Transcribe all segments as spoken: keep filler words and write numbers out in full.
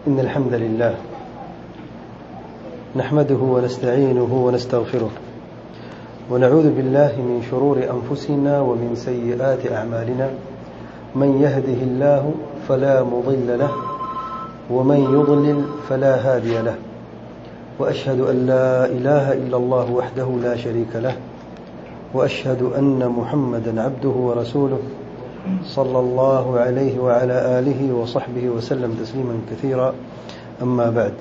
إن الحمد لله نحمده ونستعينه ونستغفره ونعوذ بالله من شرور أنفسنا ومن سيئات أعمالنا من يهده الله فلا مضل له ومن يضلل فلا هادي له وأشهد أن لا إله إلا الله وحده لا شريك له وأشهد أن محمدا عبده ورسوله صلى الله عليه وعلى آله وصحبه وسلم تسليما كثيرا أما بعد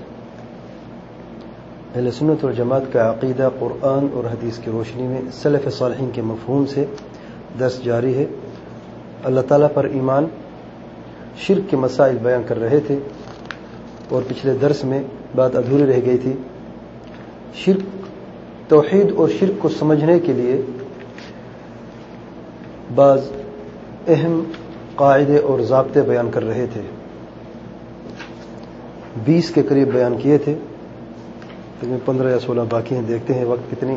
اہل سنت والجماعت کا عقیدہ قرآن اور حدیث کی روشنی میں سلف صالحین کے مفہوم سے درس جاری ہے. اللہ تعالیٰ پر ایمان شرک کے مسائل بیان کر رہے تھے اور پچھلے درس میں بات ادھوری رہ گئی تھی. شرک توحید اور شرک کو سمجھنے کے لیے بعض اہم قاعدے اور ضابطے بیان کر رہے تھے. بیس کے قریب بیان کیے تھے، لیکن پندرہ یا سولہ باقی ہیں. دیکھتے ہیں وقت کتنی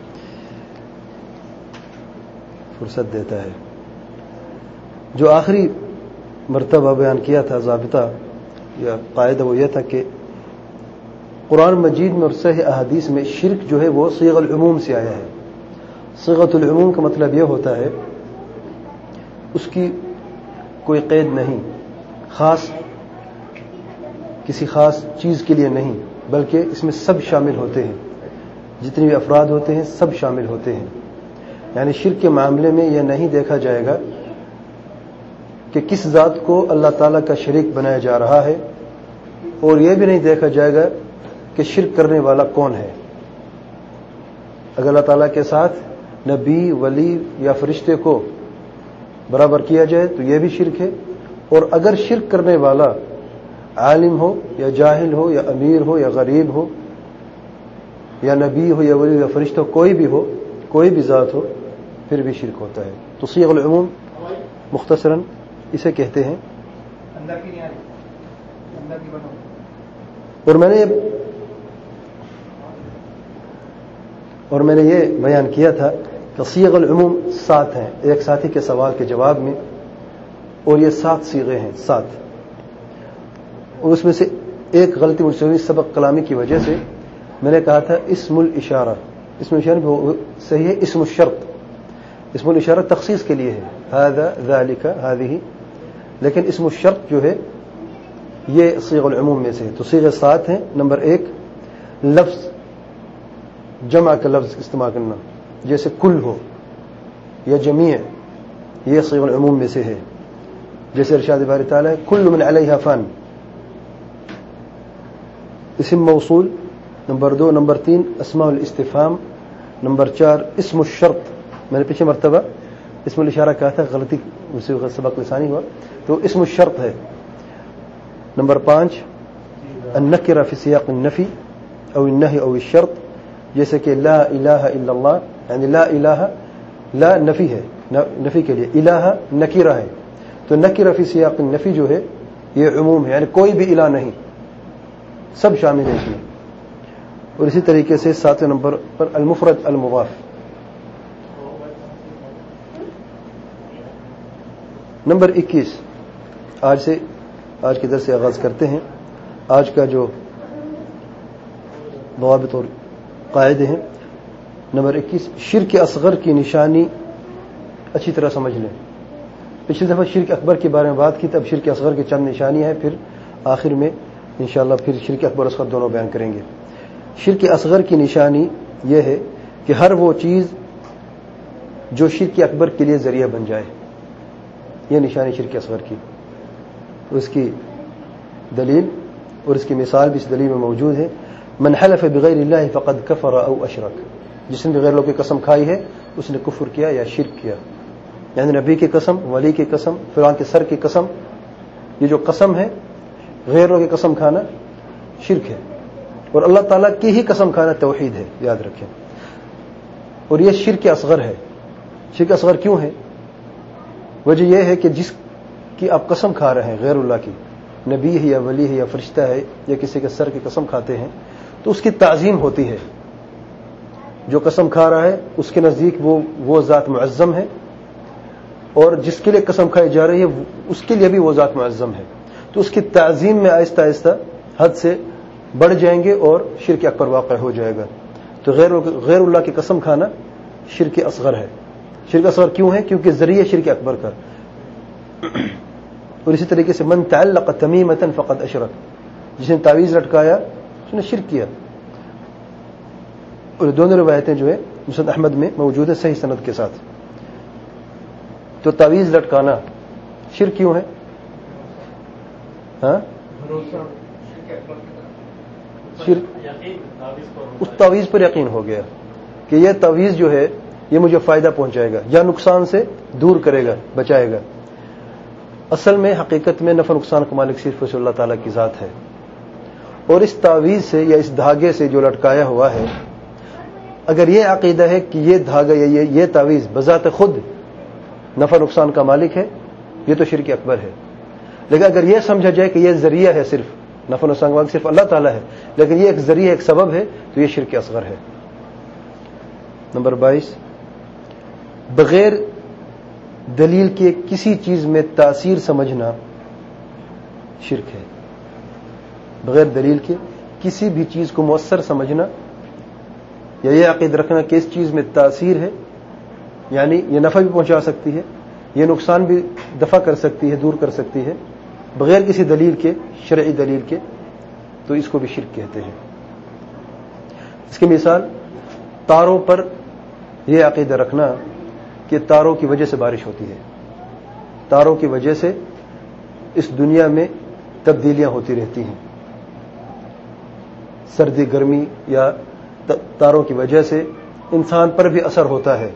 فرصت دیتا ہے. جو آخری مرتبہ بیان کیا تھا ضابطہ یا قاعدہ وہ یہ تھا کہ قرآن مجید میں اور صحیح احادیث میں شرک جو ہے وہ صیغ العموم سے آیا ہے. صیغۃ العموم کا مطلب یہ ہوتا ہے اس کی کوئی قید نہیں، خاص کسی خاص چیز کے لیے نہیں، بلکہ اس میں سب شامل ہوتے ہیں. جتنے بھی افراد ہوتے ہیں سب شامل ہوتے ہیں. یعنی شرک کے معاملے میں یہ نہیں دیکھا جائے گا کہ کس ذات کو اللہ تعالیٰ کا شریک بنایا جا رہا ہے، اور یہ بھی نہیں دیکھا جائے گا کہ شرک کرنے والا کون ہے. اگر اللہ تعالیٰ کے ساتھ نبی، ولی یا فرشتے کو برابر کیا جائے تو یہ بھی شرک ہے. اور اگر شرک کرنے والا عالم ہو یا جاہل ہو یا امیر ہو یا غریب ہو یا نبی ہو یا ولی یا فرشتہ ہو، کوئی بھی ہو، کوئی بھی ذات ہو، پھر بھی شرک ہوتا ہے. تو صیغ العموم مختصراً اسے کہتے ہیں. اور میں نے اور میں نے یہ بیان کیا تھا کہ صیغ العموم سات ہیں ایک ساتھی کے سوال کے جواب میں، اور یہ سات صیغے ہیں، سات. اور اس میں سے ایک غلطی مجھ سے ہوئی سبق کلامی کی وجہ سے. میں نے کہا تھا اسم الاشارہ. اسم الاشارہ صحیح ہے اسم الشرط. اسم الاشارہ تخصیص کے لیے ہے، هذا ذلك هذه، لیکن اسم الشرط جو ہے یہ صیغ العموم میں سے ہے. تو صیغے سات ہیں. نمبر ایک، لفظ جمع کا لفظ استعمال کرنا، جیسے کل ہو یا جمیع، یہ صیغ العموم میں سے ہے. جیسے ارشاد باری تعالیٰ کل من علیہا فان. اسم موصول. نمبر دو. نمبر تین اسماء الاستفہام. نمبر چار اسم الشرط. میں نے پیچھے مرتبہ اسم الاشارہ کہا تھا، غلطی اسی وقت سبق لسانی ہوا، تو اسم الشرط ہے. نمبر پانچ النکرہ فی سیاق النفی او النہی او الشرط، جیسے کہ لا الہ الا اللہ، یعنی لا الہ، لا نفی ہے، نفی کے لیے، الہ نکرہ ہے. تو نکرہ فی سیاق النفی جو ہے یہ عموم ہے، یعنی کوئی بھی الہ نہیں، سب شامل ہے اس میں. اور اسی طریقے سے ساتویں نمبر پر المفرد المضاف. نمبر اکیس، آج سے آج کے درس سے آغاز کرتے ہیں. آج کا جو ضوابط اور قاعدے ہیں. نمبر اکیس، شرک اصغر کی نشانی اچھی طرح سمجھ لیں. پچھلی دفعہ شرک اکبر کے بارے میں بات کی، تب شرک اصغر کی چند نشانی ہیں، پھر آخر میں انشاءاللہ پھر شرک اکبر اصغر دونوں بیان کریں گے. شرک اصغر کی نشانی یہ ہے کہ ہر وہ چیز جو شرک اکبر کے لیے ذریعہ بن جائے، یہ نشانی شرک اصغر کی. اس کی دلیل اور اس کی مثال بھی اس دلیل میں موجود ہے. من حلف بغیر اللہ فقد کفر او اشرک. جس نے بغیر اللہ کی قسم کھائی ہے اس نے کفر کیا یا شرک کیا. یعنی نبی کی قسم، ولی کی قسم، فلاں کے سر کی قسم، یہ جو قسم ہے غیر اللہ کی قسم کھانا شرک ہے. اور اللہ تعالیٰ کی ہی قسم کھانا توحید ہے، یاد رکھیں. اور یہ شرک اصغر ہے. شرک اصغر کیوں ہے؟ وجہ یہ ہے کہ جس کی آپ قسم کھا رہے ہیں غیر اللہ کی، نبی ہے یا ولی ہے یا فرشتہ ہے یا کسی کے سر کی قسم کھاتے ہیں، تو اس کی تعظیم ہوتی ہے. جو قسم کھا رہا ہے اس کے نزدیک وہ وہ ذات معظم ہے، اور جس کے لیے قسم کھائی جا رہی ہے اس کے لیے بھی وہ ذات معظم ہے. تو اس کی تعظیم میں آہستہ آہستہ حد سے بڑھ جائیں گے اور شرک اکبر واقع ہو جائے گا. تو غیر غیر اللہ کی قسم کھانا شرک اصغر ہے. شرک اصغر کیوں ہے؟ کیونکہ ذریعہ شرک اکبر کا. اور اسی طریقے سے من تعلق تمیمۃ فقد اشرک، جس نے تعویذ لٹکایا اس نے شرک کیا. اور دونوں روایتیں جو ہے مسند احمد میں موجود ہے صحیح سند کے ساتھ. تو تعویذ لٹکانا شرک کیوں ہے؟ ہاں شرک اس تعویذ پر یقین ہو گیا کہ یہ تعویذ جو ہے یہ مجھے فائدہ پہنچائے گا یا نقصان سے دور کرے گا، بچائے گا. اصل میں حقیقت میں نفع نقصان کا مالک صرف اللہ تعالیٰ کی ذات ہے. اور اس تعویذ سے یا اس دھاگے سے جو لٹکایا ہوا ہے، اگر یہ عقیدہ ہے کہ یہ دھاگا یا یہ, یہ تعویذ بذات خود نفع نقصان کا مالک ہے، یہ تو شرک اکبر ہے. لیکن اگر یہ سمجھا جائے کہ یہ ذریعہ ہے، صرف نفع نقصان کا مالک صرف اللہ تعالیٰ ہے، لیکن یہ ایک ذریعہ ایک سبب ہے، تو یہ شرک اصغر ہے. نمبر بائیس، بغیر دلیل کے کسی چیز میں تاثیر سمجھنا شرک ہے. بغیر دلیل کے کسی بھی چیز کو مؤثر سمجھنا یا یہ عقید رکھنا کہ اس چیز میں تاثیر ہے، یعنی یہ نفع بھی پہنچا سکتی ہے، یہ نقصان بھی دفع کر سکتی ہے، دور کر سکتی ہے، بغیر کسی دلیل کے، شرعی دلیل کے، تو اس کو بھی شرک کہتے ہیں. اس کی مثال تاروں پر یہ عقیدہ رکھنا کہ تاروں کی وجہ سے بارش ہوتی ہے، تاروں کی وجہ سے اس دنیا میں تبدیلیاں ہوتی رہتی ہیں، سردی گرمی یا تاروں کی وجہ سے انسان پر بھی اثر ہوتا ہے،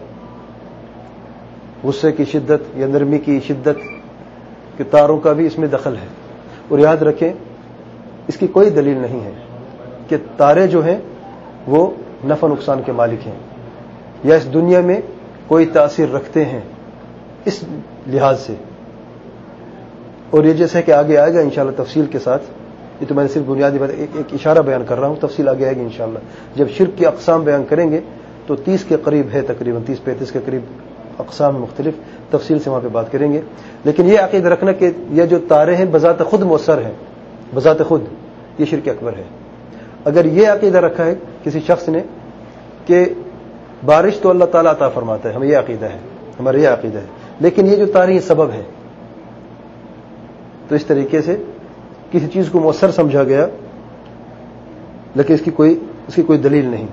غصے کی شدت یا نرمی کی شدت، کہ تاروں کا بھی اس میں دخل ہے. اور یاد رکھیں اس کی کوئی دلیل نہیں ہے کہ تارے جو ہیں وہ نفع نقصان کے مالک ہیں یا اس دنیا میں کوئی تاثیر رکھتے ہیں اس لحاظ سے. اور یہ جیسے کہ آگے آئے گا انشاءاللہ تفصیل کے ساتھ، یہ تو میں نے صرف بنیادی بات ایک, ایک اشارہ بیان کر رہا ہوں، تفصیل آگے آئے گی انشاءاللہ. جب شرک کی اقسام بیان کریں گے تو تیس کے قریب ہے، تقریباً تیس پینتیس کے قریب اقسام مختلف، تفصیل سے وہاں پہ بات کریں گے. لیکن یہ عقیدہ رکھنا کہ یہ جو تارے ہیں بذات خود مؤثر ہیں، بذات خود، یہ شرک اکبر ہے. اگر یہ عقیدہ رکھا ہے کسی شخص نے کہ بارش تو اللہ تعالیٰ عطا فرماتا ہے، ہمیں یہ عقیدہ ہے، ہمارا یہ عقیدہ ہے، لیکن یہ جو تارے یہ سبب ہے، تو اس طریقے سے کسی چیز کو مؤثر سمجھا گیا لیکن اس کی کوئی اس کی کوئی دلیل نہیں.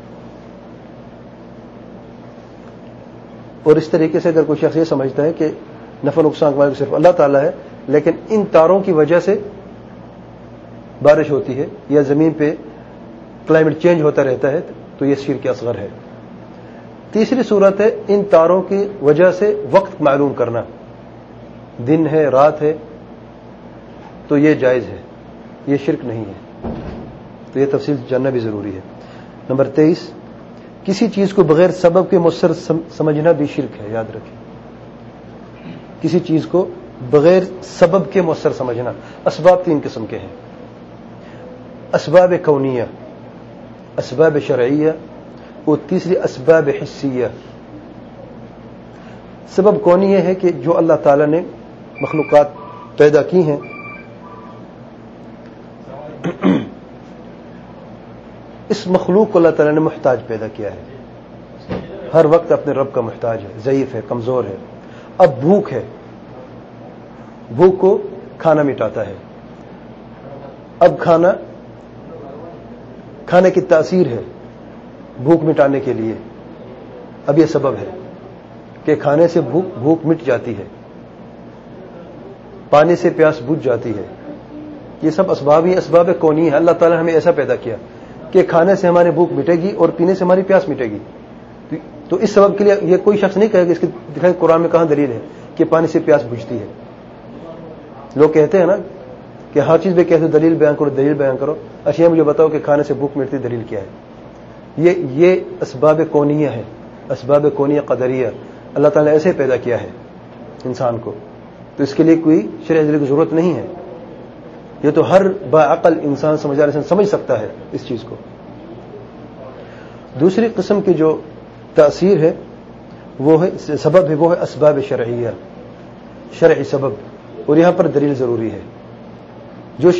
اور اس طریقے سے اگر کوئی شخص یہ سمجھتا ہے کہ نفع نقصان کا مالک صرف اللہ تعالیٰ ہے، لیکن ان تاروں کی وجہ سے بارش ہوتی ہے یا زمین پہ کلائمیٹ چینج ہوتا رہتا ہے، تو یہ شرک اصغر ہے. تیسری صورت ہے ان تاروں کی وجہ سے وقت معلوم کرنا، دن ہے رات ہے، تو یہ جائز ہے، یہ شرک نہیں ہے. تو یہ تفصیل جاننا بھی ضروری ہے. نمبر تیئیس، کسی چیز کو بغیر سبب کے مؤثر سمجھنا بھی شرک ہے. یاد رکھیں، کسی چیز کو بغیر سبب کے مؤثر سمجھنا. اسباب تین قسم کے ہیں، اسباب کونیہ، اسباب شرعیہ، اور تیسری اسباب حسیہ. سبب کونی یہ ہے کہ جو اللہ تعالیٰ نے مخلوقات پیدا کی ہیں، اس مخلوق کو اللہ تعالیٰ نے محتاج پیدا کیا ہے، ہر وقت اپنے رب کا محتاج ہے، ضعیف ہے، کمزور ہے. اب بھوک ہے، بھوک کو کھانا مٹاتا ہے. اب کھانا کھانے کی تاثیر ہے بھوک مٹانے کے لیے. اب یہ سبب ہے کہ کھانے سے بھوک بھوک مٹ جاتی ہے، پانی سے پیاس بجھ جاتی ہے. یہ سب اسباب ہی اسباب کونی ہے. اللہ تعالیٰ نے ہمیں ایسا پیدا کیا کہ کھانے سے ہماری بھوک مٹے گی اور پینے سے ہماری پیاس مٹے گی. تو اس سبب کے لیے یہ کوئی شخص نہیں کہے گا اس کی دکھائیں قرآن میں کہاں دلیل ہے کہ پانی سے پیاس بجھتی ہے. لوگ کہتے ہیں نا کہ ہر چیز میں کہتے دلیل بیان کرو، دلیل بیان کرو. اچھا مجھے بتاؤ کہ کھانے سے بھوک مٹتی دلیل کیا ہے؟ یہ یہ اسباب کونیہ ہے، اسباب کونیہ قدریہ. اللہ تعالیٰ نے ایسے پیدا کیا ہے انسان کو، تو اس کے لیے کوئی شرعی دلیل کی ضرورت نہیں ہے. یہ تو ہر باعقل انسان سمجھدار انسان سمجھ سکتا ہے اس چیز کو. دوسری قسم کی جو تاثیر ہے وہ ہے سبب ہے، وہ ہے اسباب شرعیہ، شرعی سبب. اور یہاں پر دلیل ضروری ہے. جو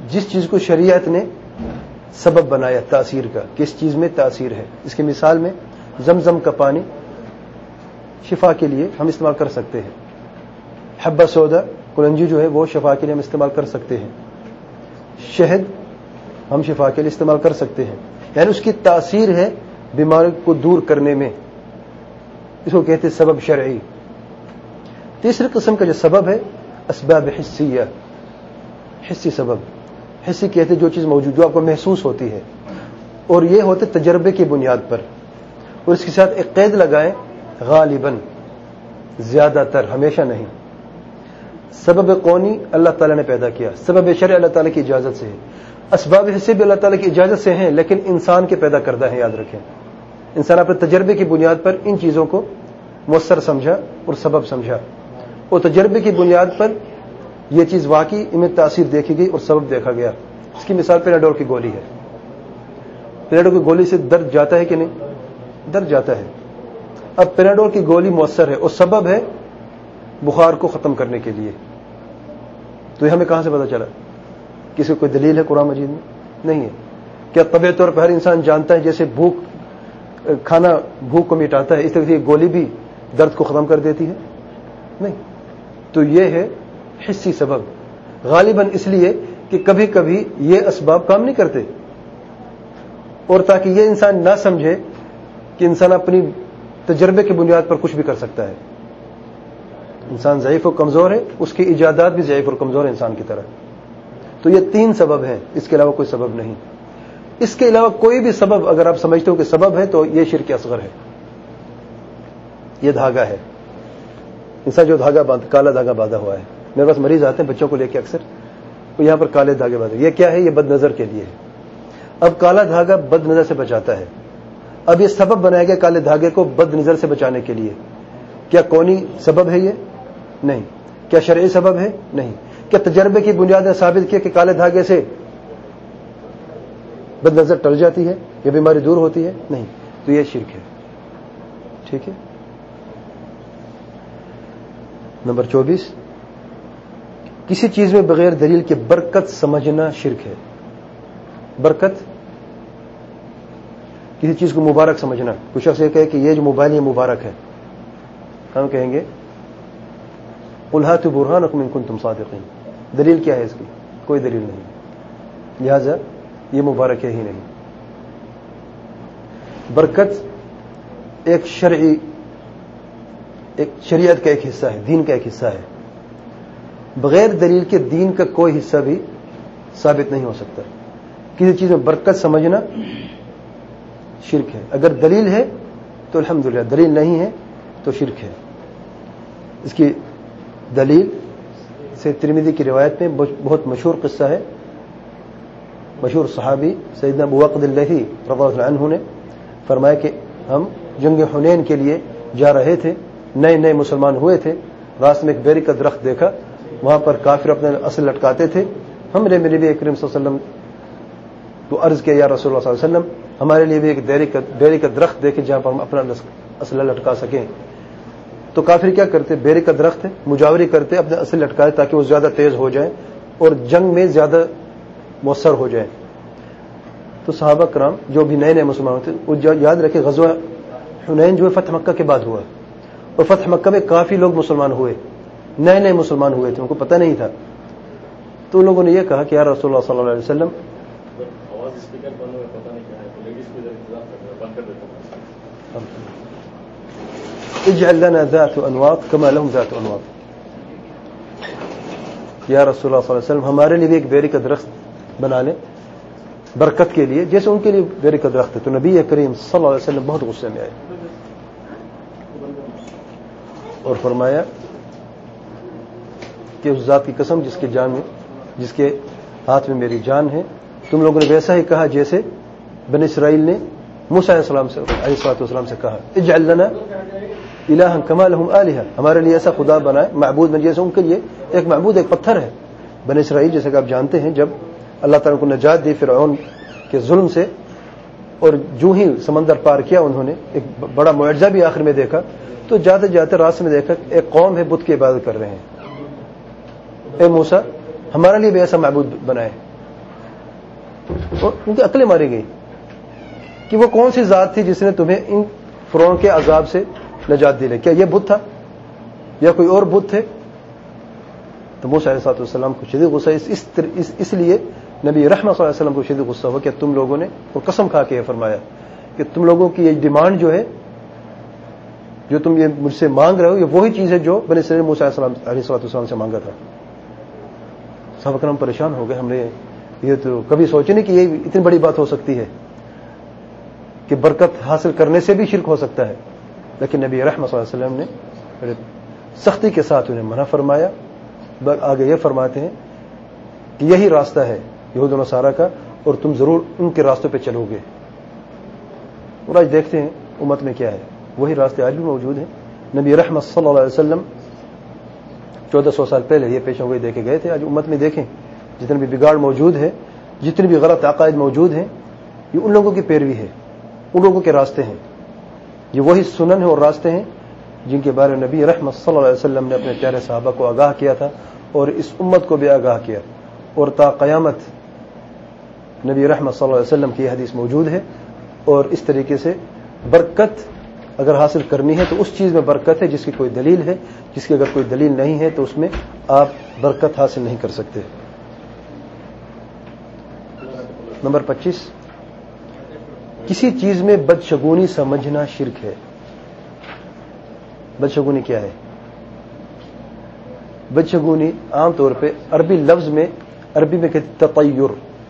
جس چیز کو شریعت نے سبب بنایا تاثیر کا، کس چیز میں تاثیر ہے. اس کی مثال میں زمزم کا پانی شفا کے لیے ہم استعمال کر سکتے ہیں. حبہ سودا کلنجی جو ہے وہ شفا کے لیے ہم استعمال کر سکتے ہیں. شہد ہم شفا کے لیے استعمال کر سکتے ہیں. یعنی اس کی تاثیر ہے بیماری کو دور کرنے میں. اس کو کہتے ہیں سبب شرعی. تیسری قسم کا جو سبب ہے اسباب حسیہ، حسی سبب. حسی کہتے جو چیز موجود جو آپ کو محسوس ہوتی ہے، اور یہ ہوتے تجربے کی بنیاد پر. اور اس کے ساتھ ایک قید لگائیں، غالباً، زیادہ تر، ہمیشہ نہیں. سبب کونی اللہ تعالیٰ نے پیدا کیا، سبب شرع اللہ تعالیٰ کی اجازت سے ہے. اسباب حصے بھی اللہ تعالیٰ کی اجازت سے ہیں لیکن انسان کے پیدا کردہ ہیں. یاد رکھیں، انسان اپنے تجربے کی بنیاد پر ان چیزوں کو مؤثر سمجھا اور سبب سمجھا، اور تجربے کی بنیاد پر یہ چیز واقعی ان میں تاثیر دیکھی گئی اور سبب دیکھا گیا. اس کی مثال پیناڈول کی گولی ہے. پیناڈول کی گولی سے درد جاتا ہے کہ نہیں؟ درد جاتا ہے. اب پیناڈول کی گولی مؤثر ہے اور سبب ہے بخار کو ختم کرنے کے لیے. تو یہ ہمیں کہاں سے پتا چلا؟ کسی کو کوئی دلیل ہے قرآن مجید میں؟ نہیں ہے. کیا طبعی طور پر ہر انسان جانتا ہے جیسے بھوک کھانا بھوک کو مٹاتا ہے اس طرح یہ گولی بھی درد کو ختم کر دیتی ہے؟ نہیں. تو یہ ہے حسی سبب. غالباً اس لیے کہ کبھی کبھی یہ اسباب کام نہیں کرتے، اور تاکہ یہ انسان نہ سمجھے کہ انسان اپنی تجربے کی بنیاد پر کچھ بھی کر سکتا ہے. انسان ضعیف و کمزور ہے، اس کی ایجادات بھی ضعیف اور کمزور ہے انسان کی طرح. تو یہ تین سبب ہیں، اس کے علاوہ کوئی سبب نہیں. اس کے علاوہ کوئی بھی سبب اگر آپ سمجھتے ہو کہ سبب ہے تو یہ شرک اصغر ہے. یہ دھاگا ہے. انسان جو دھاگا باندھ کالا دھاگا باندھا ہوا ہے. میرے پاس مریض آتے ہیں بچوں کو لے کے اکثر، وہ یہاں پر کالے دھاگے باندھے. یہ کیا ہے؟ یہ بد نظر کے لیے ہے. اب کالا دھاگا بد نظر سے بچاتا ہے. اب یہ سبب بنایا گیا کالے دھاگے کو بد نظر سے بچانے کے لیے. کیا کونی سبب ہے یہ؟ نہیں. کیا شرعی سبب ہے؟ نہیں. کیا تجربے کی بنیاد نے ثابت کیا کہ کالے دھاگے سے بد نظر ٹل جاتی ہے یا بیماری دور ہوتی ہے؟ نہیں. تو یہ شرک ہے. ٹھیک ہے. نمبر چوبیس، کسی چیز میں بغیر دلیل کے برکت سمجھنا شرک ہے. برکت، کسی چیز کو مبارک سمجھنا. کچھ شخص یہ کہے کہ یہ جو موبائل یہ مبارک ہے، ہم کہیں گے قل ہاتوا برہانکم ان کنتم صادقین. دلیل کیا ہے اس کی؟ کوئی دلیل نہیں، لہذا یہ مبارک ہے ہی نہیں. برکت ایک شرعی، ایک شریعت کا ایک حصہ ہے، دین کا ایک حصہ ہے. بغیر دلیل کے دین کا کوئی حصہ بھی ثابت نہیں ہو سکتا. کسی چیز میں برکت سمجھنا شرک ہے. اگر دلیل ہے تو الحمدللہ، دلیل نہیں ہے تو شرک ہے. اس کی دلیل سے ترمذی کی روایت میں بہت مشہور قصہ ہے. مشہور صحابی سیدنا ابو وقد اللہی رضی اللہ عنہ نے فرمایا کہ ہم جنگ حنین کے لیے جا رہے تھے، نئے نئے مسلمان ہوئے تھے. راستے میں ایک بیری کا درخت دیکھا، وہاں پر کافر اپنے اسلحے لٹکاتے تھے. ہم نے میرے نبی کریم صلی اللہ علیہ وسلم کو عرض کیا، یا رسول اللہ صلی اللہ علیہ وسلم ہمارے لیے بھی ایک بیری کا درخت دیکھیں جہاں پر ہم اپنا اسلحہ لٹکا سکیں. تو کافر کیا کرتے؟ بیری کا درخت ہے، مجاوری کرتے، اپنے اسلحے لٹکائے تاکہ وہ زیادہ تیز ہو جائیں اور جنگ میں زیادہ مؤثر ہو جائیں. تو صحابہ کرام جو بھی نئے نئے مسلمان ہوتے وہ یاد رکھے غزوہ حنین جو ہے فتح مکہ کے بعد ہوا، اور فتح مکہ میں کافی لوگ مسلمان ہوئے، نئے نئے مسلمان ہوئے تھے، ان کو پتہ نہیں تھا. تو ان لوگوں نے یہ کہا کہ یا رسول اللہ صلی اللہ علیہ وسلم اجعل لنا ذات انواط كما لهم ذات انواط. یا رسول اللہ صلی اللہ علیہ وسلم ہمارے لیے بھی ایک بیری کا درخت بنا لیں برکت کے لیے جیسے ان کے لیے بیری کا درخت ہے. تو نبی کریم صلی اللہ علیہ وسلم بہت غصے میں آئے اور فرمایا کہ اس ذات کی قسم جس کی جان میں جس کے ہاتھ میں میری جان ہے، تم لوگوں نے ویسا ہی کہا جیسے بنی اسرائیل نے موسیٰ علیہ السلام سے علیہ الصلوۃ والسلام سے کہا، اجعل لنا الہا کما لہم آلہہ، ہمارے لیے ایسا خدا بنائے، معبود بن جیسے ان کے لیے ایک معبود ایک پتھر ہے. بنی اسرائیل جیسے کہ آپ جانتے ہیں جب اللہ تعالیٰ کو نجات دی فرعون کے ظلم سے اور جو ہی سمندر پار کیا انہوں نے ایک بڑا معجزہ بھی آخر میں دیکھا، تو جاتے جاتے راستے میں دیکھا ایک قوم ہے بت کی عبادت کر رہے ہیں. اے موسیٰ ہمارے لیے بھی ایسا معبود بنائے. اور ان کی عقلیں ماری گئی کہ وہ کون سی ذات تھی جس نے تمہیں ان فرعون کے عذاب سے نجات دلائی؟ کیا یہ بت تھا یا کوئی اور بت تھے؟ تو موسیٰ علیہ السلام کو شدید غصہ اس, اس, اس, اس لیے نبی رحمت صلی اللہ علیہ وسلم کو شدید غصہ ہوا کہ تم لوگوں نے اور قسم کھا کے یہ فرمایا کہ تم لوگوں کی یہ ڈیمانڈ جو ہے، جو تم یہ مجھ سے مانگ رہے ہو، یہ وہی چیز ہے جو بنی اسرائیل نے موسیٰ علیہ السلام سے مانگا تھا۔ صحابہ کرام پریشان ہو گئے، ہم نے یہ تو کبھی سوچے نہیں کہ یہ اتنی بڑی بات ہو سکتی ہے کہ برکت حاصل کرنے سے بھی شرک ہو سکتا ہے، لیکن نبی رحمت صلی اللہ علیہ وسلم نے سختی کے ساتھ انہیں منع فرمایا۔ آگے یہ فرماتے ہیں کہ یہی راستہ ہے یہود و نصارہ کا، اور تم ضرور ان کے راستوں پہ چلو گے۔ اور آج دیکھتے ہیں امت میں کیا ہے، وہی راستے آج بھی موجود ہیں۔ نبی رحمت صلی اللہ علیہ وسلم چودہ سو سال پہلے یہ پیشن گوئی دے کے گئے تھے۔ آج امت میں دیکھیں جتنے بھی بگاڑ موجود ہے، جتنے بھی غلط عقائد موجود ہیں، یہ ان لوگوں کی پیروی ہے، ان لوگوں کے راستے ہیں۔ یہ وہی سنن ہیں اور راستے ہیں جن کے بارے میں نبی رحمت صلی اللہ علیہ وسلم نے اپنے پیارے صحابہ کو آگاہ کیا تھا، اور اس امت کو بھی آگاہ کیا، اور تا قیامت نبی رحمت صلی اللہ علیہ وسلم کی یہ حدیث موجود ہے۔ اور اس طریقے سے برکت اگر حاصل کرنی ہے تو اس چیز میں برکت ہے جس کی کوئی دلیل ہے، جس کی اگر کوئی دلیل نہیں ہے تو اس میں آپ برکت حاصل نہیں کر سکتے۔ نمبر پچیس، کسی چیز میں بدشگونی سمجھنا شرک ہے۔ بدشگونی کیا ہے؟ بدشگونی عام طور پہ عربی لفظ میں، عربی میں کہتے تطیر،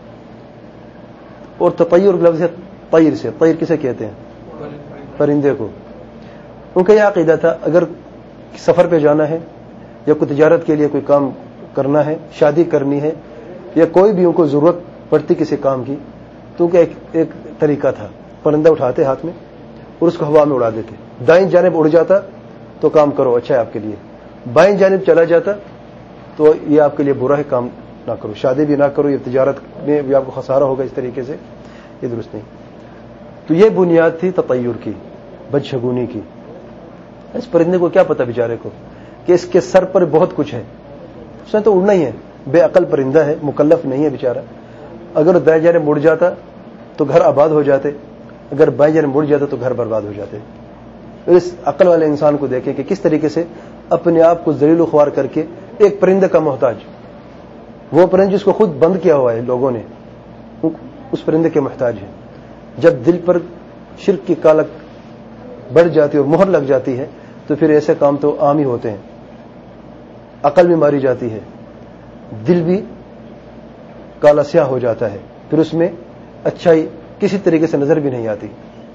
اور تطیر لفظ ہے طیر سے۔ طیر کسے کہتے ہیں؟ پرندے کو۔ ان کا یہ عقیدہ تھا اگر سفر پہ جانا ہے یا کوئی تجارت کے لیے کوئی کام کرنا ہے، شادی کرنی ہے، یا کوئی بھی ان کو ضرورت پڑتی کسی کام کی، تو ان کا ایک, ایک طریقہ تھا، پرندہ اٹھاتے ہاتھ میں اور اس کو ہوا میں اڑا دیتے۔ دائیں جانب اڑ جاتا تو کام کرو، اچھا ہے آپ کے لیے، بائیں جانب چلا جاتا تو یہ آپ کے لیے برا ہے، کام نہ کرو، شادی بھی نہ کرو، یہ تجارت میں بھی آپ کو خسارہ ہوگا، اس طریقے سے یہ درست نہیں۔ تو یہ بنیاد تھی تطیر کی، بدشگونی کی۔ اس پرندے کو کیا پتا بیچارے کو کہ اس کے سر پر بہت کچھ ہے، اس نے تو اڑنا ہی ہے، بے عقل پرندہ ہے، مکلف نہیں ہے بیچارہ۔ اگر دائیں جانب مڑ جاتا تو گھر آباد ہو جاتے، اگر بائیں جانب مڑ جاتا تو گھر برباد ہو جاتے۔ اس عقل والے انسان کو دیکھیں کہ کس طریقے سے اپنے آپ کو ذلیل و خوار کر کے ایک پرندے کا محتاج، وہ پرندہ جس کو خود بند کیا ہوا ہے لوگوں نے، اس پرندے کے محتاج ہے۔ جب دل پر شرک کی کالک بڑھ جاتی ہے اور مہر لگ جاتی ہے تو پھر ایسے کام تو عام ہی ہوتے ہیں، عقل بھی ماری جاتی ہے، دل بھی کالا سیاہ ہو جاتا ہے، پھر اس میں اچھائی کسی طریقے سے نظر بھی نہیں آتی۔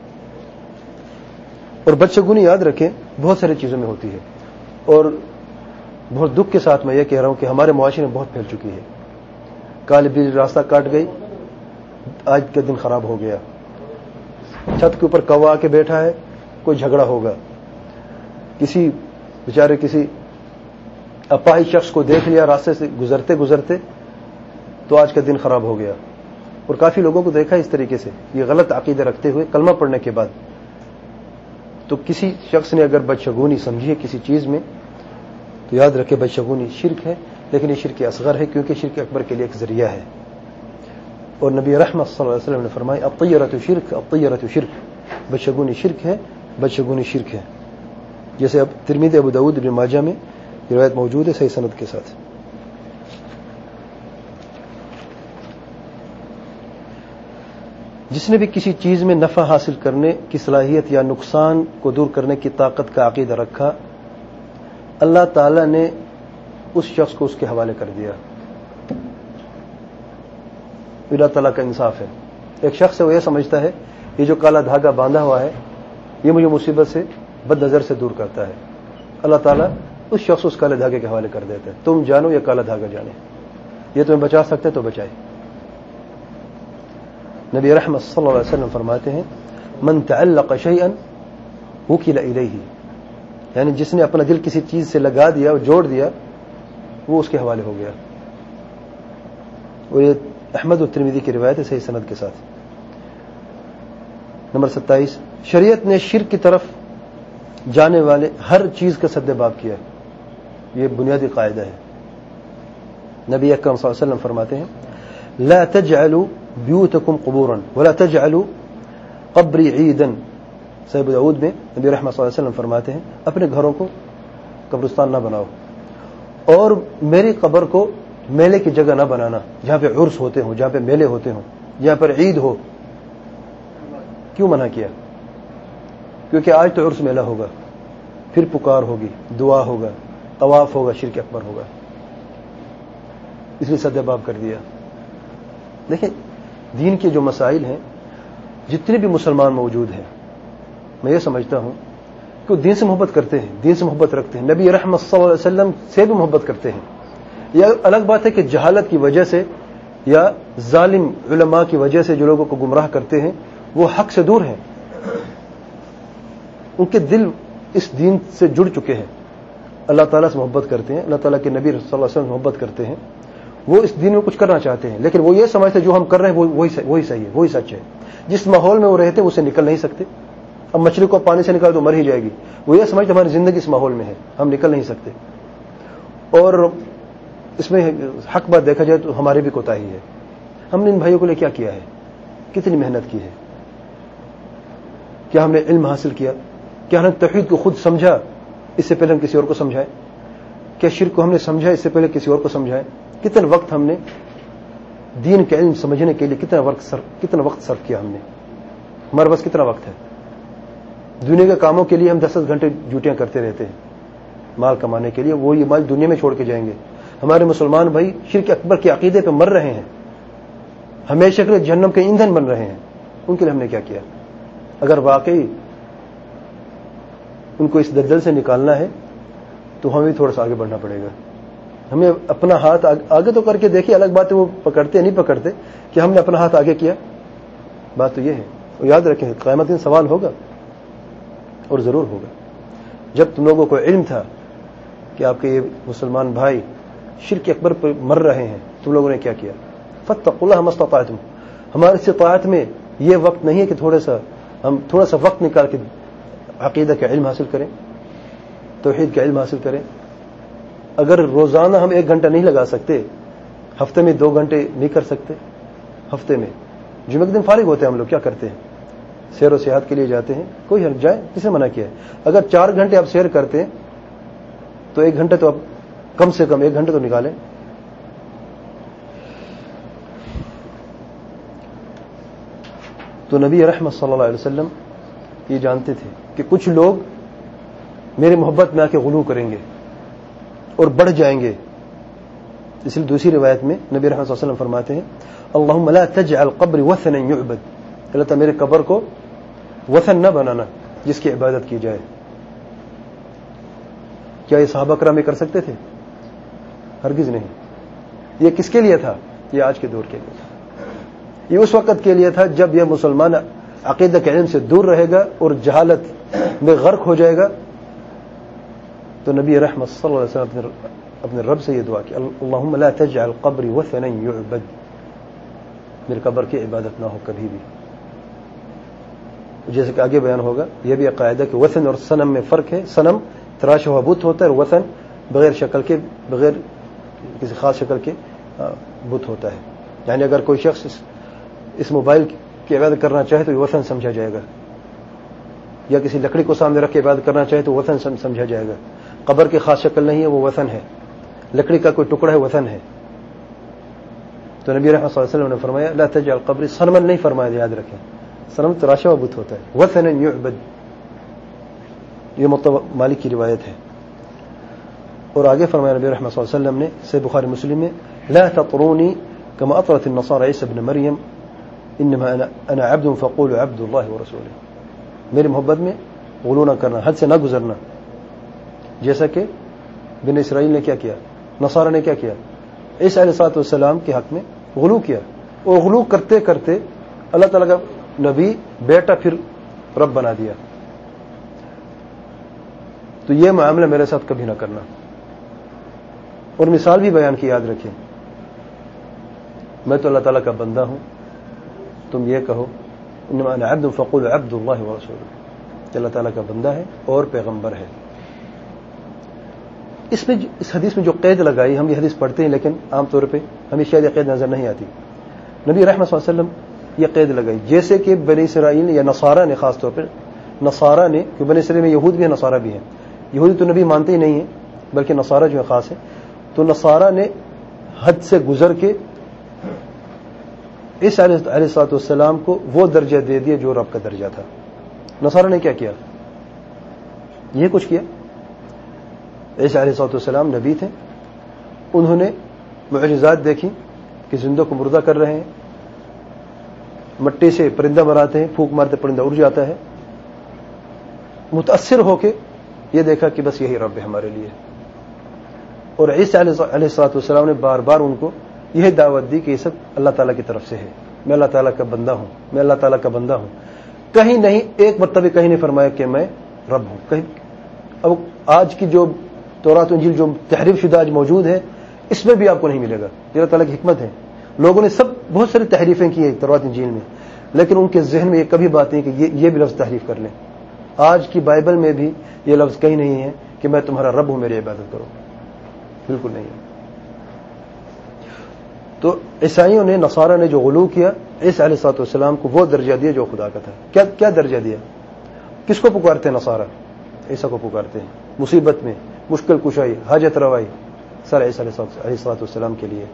اور بدشگونی یاد رکھیں بہت ساری چیزوں میں ہوتی ہے، اور بہت دکھ کے ساتھ میں یہ کہہ رہا ہوں کہ ہمارے معاشرے میں بہت پھیل چکی ہے۔ کالی بلی راستہ کاٹ گئی، آج کا دن خراب ہو گیا، چھت کے اوپر کوا کے بیٹھا ہے، کوئی جھگڑا ہوگا، کسی بیچارے کسی اپاہج شخص کو دیکھ لیا راستے سے گزرتے گزرتے تو آج کا دن خراب ہو گیا۔ اور کافی لوگوں کو دیکھا اس طریقے سے، یہ غلط عقیدہ رکھتے ہوئے کلمہ پڑھنے کے بعد۔ تو کسی شخص نے اگر بدشگونی سمجھی ہے کسی چیز میں تو یاد رکھے بدشگونی شرک ہے، لیکن یہ شرک اصغر ہے، کیونکہ شرک اکبر کے لیے ایک ذریعہ ہے۔ اور نبی رحمت صلی اللہ علیہ وسلم نے فرمایا الطیرۃ شرک، الطیرۃ شرک، بدشگونی شرک ہے، بدشگونی شرک ہے۔ جیسے اب ترمذی، ابو داؤد، ابن ماجہ میں یہ روایت موجود ہے صحیح سند کے ساتھ۔ جس نے بھی کسی چیز میں نفع حاصل کرنے کی صلاحیت یا نقصان کو دور کرنے کی طاقت کا عقیدہ رکھا، اللہ تعالی نے اس شخص کو اس کے حوالے کر دیا۔ اللہ تعالیٰ کا انصاف ہے۔ ایک شخص ہے وہ یہ سمجھتا ہے یہ جو کالا دھاگا باندھا ہوا ہے یہ مجھے مصیبت سے، بد نظر سے دور کرتا ہے، اللہ تعالیٰ اس شخص اس کالے دھاگے کے حوالے کر دیتا ہے، تم جانو یا کالا دھاگا جانے، یہ تمہیں بچا سکتے تو بچائے۔ نبی رحمت صلی اللہ علیہ وسلم فرماتے ہیں من تعلق شیئا وکل الیہ، یعنی جس نے اپنا دل کسی چیز سے لگا دیا اور جوڑ دیا وہ اس کے حوالے ہو گیا۔ اور یہ احمد اور ترمذی کی روایت ہے صحیح سند کے ساتھ۔ نمبر ستائیس، شریعت نے شرک کی طرف جانے والے ہر چیز کا سد باب کیا، یہ بنیادی قاعدہ ہے۔ نبی اکرم صلی اللہ علیہ وسلم فرماتے ہیں لا تجعلوا بیوتکم قبورا ولا تجعلوا قبری عیدا. صحیح ابو داؤد میں نبی رحمۃ صلی اللہ علیہ وسلم فرماتے ہیں اپنے گھروں کو قبرستان نہ بناؤ اور میری قبر کو میلے کی جگہ نہ بنانا, جہاں پہ عرس ہوتے ہوں, جہاں پہ میلے ہوتے ہوں, جہاں پر عید ہو. کیوں منع کیا؟ کیونکہ آج تو عرس میلہ ہوگا, پھر پکار ہوگی, دعا ہوگا, طواف ہوگا, شرک اکبر ہوگا, اس لیے سد باب کر دیا. دیکھیں دین کے جو مسائل ہیں, جتنے بھی مسلمان موجود ہیں, میں یہ سمجھتا ہوں کہ وہ دین سے محبت کرتے ہیں, دین سے محبت رکھتے ہیں, نبی رحمت صلی اللہ علیہ وسلم سے بھی محبت کرتے ہیں. یہ الگ بات ہے کہ جہالت کی وجہ سے یا ظالم علماء کی وجہ سے جو لوگوں کو گمراہ کرتے ہیں وہ حق سے دور ہیں, ان کے دل اس دین سے جڑ چکے ہیں, اللہ تعالیٰ سے محبت کرتے ہیں, اللہ تعالیٰ کے نبی صلی اللہ علیہ وسلم سے محبت کرتے ہیں, وہ اس دین میں کچھ کرنا چاہتے ہیں, لیکن وہ یہ سمجھتے ہیں جو ہم کر رہے ہیں وہی وہی صحیح ہے, وہی سچ ہے. جس ماحول میں وہ رہتے ہیں اسے نکل نہیں سکتے. اب مچھلی کو پانی سے نکال تو مر ہی جائے گی, وہ یہ سمجھتے ہماری زندگی اس ماحول میں ہے, ہم نکل نہیں سکتے. اور اس میں حق بات دیکھا جائے تو ہماری بھی کوتاہی ہے. ہم نے ان بھائیوں کے لیے کیا کیا ہے, کتنی محنت کی ہے, کیا ہم نے علم حاصل کیا, کیا ہم نے توحید کو خود سمجھا اس سے پہلے ہم کسی اور کو سمجھائیں, کیا شرک کو ہم نے سمجھا اس سے پہلے کسی اور کو سمجھائیں, کتنا وقت ہم نے دین کے علم سمجھنے کے لیے کتنا وقت صرف کتنا وقت صرف کیا ہم نے, ہمارے پاس کتنا وقت ہے. دنیا کے کاموں کے لیے ہم دس دس گھنٹے ڈیوٹیاں کرتے رہتے ہیں مال کمانے کے لیے, وہ یہ مال دنیا میں چھوڑ کے جائیں گے. ہمارے مسلمان بھائی شرک اکبر کے عقیدے پہ مر رہے ہیں, ہمیشہ کے لیے جہنم کے ایندھن بن رہے ہیں. ان کے لیے ہم نے کیا کیا؟ اگر واقعی ان کو اس دلدل سے نکالنا ہے تو ہمیں بھی تھوڑا سا آگے بڑھنا پڑے گا. ہمیں اپنا ہاتھ آگے تو کر کے دیکھیے, الگ بات ہے وہ پکڑتے نہیں پکڑتے, کہ ہم نے اپنا ہاتھ آگے کیا. بات تو یہ ہے, وہ یاد رکھیں قیامت دن سوال ہوگا اور ضرور ہوگا. جب تم لوگوں کو علم تھا کہ آپ کے یہ مسلمان بھائی شرک اکبر پر مر رہے ہیں, تم لوگوں نے کیا کیا؟ فاتقوا اللہ ما استطعتم. ہماری استطاعت میں یہ وقت نہیں ہے کہ تھوڑا سا ہم تھوڑا سا وقت نکال کے عقیدہ کا علم حاصل کریں, توحید کا علم حاصل کریں. اگر روزانہ ہم ایک گھنٹہ نہیں لگا سکتے, ہفتے میں دو گھنٹے نہیں کر سکتے, ہفتے میں جمعہ کے دن فارغ ہوتے ہیں ہم لوگ, کیا کرتے ہیں؟ سیر و سیاحت کے لیے جاتے ہیں, کوئی حرج جائے, کسے منع کیا ہے؟ اگر چار گھنٹے آپ سیر کرتے ہیں تو ایک گھنٹے تو آپ کم سے کم ایک گھنٹے تو نکالیں. تو نبی رحمت صلی اللہ علیہ وسلم یہ جانتے تھے کہ کچھ لوگ میری محبت میں آ کے غلو کریں گے اور بڑھ جائیں گے. اس لیے دوسری روایت میں نبی رحمت صلی اللہ علیہ وسلم فرماتے ہیں اللہم لا تجعل قبری وثنا یعبد. اللہ تعالیٰ میرے قبر کو وثن نہ بنانا جس کی عبادت کی جائے. کیا یہ صحابہ کرام یہ کر سکتے تھے؟ ہرگز نہیں. یہ کس کے لیے تھا؟ یہ آج کے دور کے لیے تھا. یہ اس وقت کے لیے تھا جب یہ مسلمان عقیدہ کے علم سے دور رہے گا اور جہالت میں غرق ہو جائے گا. تو نبی رحمت صلی اللہ علیہ وسلم اپنے رب سے یہ دعا کی اللہم لا تجعل قبری وثنا یعبد. میرے قبر کی عبادت نہ ہو کبھی بھی. جیسے کہ آگے بیان ہوگا, یہ بھی قاعدہ کہ وثن اور صنم میں فرق ہے. صنم تراشا ہوا بت ہوتا ہے اور وثن بغیر شکل کے, بغیر کسی خاص شکل کے بت ہوتا ہے. یعنی اگر کوئی شخص اس, اس موبائل کی عبادت کرنا چاہے تو یہ وثن سمجھا جائے گا, یا کسی لکڑی کو سامنے رکھ کے عبادت کرنا چاہے تو وثن سمجھا جائے گا. قبر کی خاص شکل نہیں ہے, وہ وثن ہے. لکڑی کا کوئی ٹکڑا ہے, وثن ہے. تو نبی رحمۃ صلی اللہ علیہ وسلم نے فرمایا لا تجعل قبری صنما نہیں فرمایا, یاد رکھیں صنم تراشا ہوا بت ہوتا ہے, وثنا یعبد. یہ مطلب مالک کی روایت ہے. اور آگے فرمایا نبی رحمۃ صلی اللہ علیہ وسلم نے صحیح بخاری مسلم میں لا تطرونی كما اطرت النصارى عيسى ابن مريم انما انا انا عبد فقولوا عبد الله ورسوله. میری محبت میں غلو نہ کرنا, حد سے نہ گزرنا, جیسا کہ بن اسرائیل نے کیا کیا, نصارہ نے کیا کیا, عیسیٰ علیہ الصلوۃ والسلام کے حق میں غلو کیا. اور غلو کرتے کرتے اللہ تعالیٰ کا نبی بیٹا پھر رب بنا دیا. تو یہ معاملہ میرے ساتھ کبھی نہ کرنا. اور مثال بھی بیان کی, یاد رکھیں میں تو اللہ تعالیٰ کا بندہ ہوں, تم یہ کہو انما انا عبد فقولوا عبد اللہ ورسولہ, کہ اللہ تعالیٰ کا بندہ ہے اور پیغمبر ہے. اس میں اس حدیث میں جو قید لگائی, ہم یہ حدیث پڑھتے ہیں لیکن عام طور پہ ہمیں شاید یہ قید نظر نہیں آتی. نبی رحمت صلی اللہ علیہ وسلم یہ قید لگائی جیسے کہ بنی اسرائیل یا نصارہ نے، خاص طور پر نصارہ نے، کہ بنی اسرائیل میں یہود بھی ہیں نصارہ بھی ہیں، یہودی تو نبی مانتے ہی نہیں ہیں بلکہ نصارہ جو ہے خاص ہے، تو نصارہ نے حد سے گزر کے اس علیہ الصلوۃ والسلام کو وہ درجہ دے دیا جو رب کا درجہ تھا۔ نصارہ نے کیا کیا؟ یہ کچھ کیا۔ عیسیٰ علیہ الصلوۃ والسلام نبی تھے، انہوں نے معجزات دیکھی کہ زندوں کو مردہ کر رہے ہیں، مٹی سے پرندہ بناتے ہیں، پھونک مارتے پرندہ اڑ جاتا ہے، متاثر ہو کے یہ دیکھا کہ بس یہی رب ہے ہمارے لیے۔ اور عیسیٰ علیہ الصلوۃ والسلام نے بار بار ان کو یہ دعوت دی کہ یہ سب اللہ تعالیٰ کی طرف سے ہے، میں اللہ تعالیٰ کا بندہ ہوں، میں اللہ تعالیٰ کا بندہ ہوں۔ کہیں نہیں، ایک مرتبہ کہیں نہیں فرمایا کہ میں رب ہوں۔ کہیں اب آج کی جو تورات و انجیل جو تحریف شدہ آج موجود ہے، اس میں بھی آپ کو نہیں ملے گا۔ یہ اللہ تعالیٰ کی حکمت ہے، لوگوں نے سب بہت ساری تحریفیں کی ہیں تورات انجیل میں، لیکن ان کے ذہن میں یہ کبھی بات نہیں کہ یہ یہ بھی لفظ تحریف کر لیں۔ آج کی بائبل میں بھی یہ لفظ کہیں نہیں ہے کہ میں تمہارا رب ہوں، میری عبادت کرو، بالکل نہیں ہے۔ تو عیسائیوں نے، نصارہ نے جو غلو کیا، عیسیٰ علیہ الصلوۃ والسلام کو وہ درجہ دیا جو خدا کا تھا۔ کیا کیا درجہ دیا؟ کس کو پکارتے ہیں نصارہ؟ عیسیٰ کو پکارتے ہیں، مصیبت میں، مشکل کشائی، حاجت روائی، سر عیسیٰ علیہ الصلوۃ والسلام کے لیے۔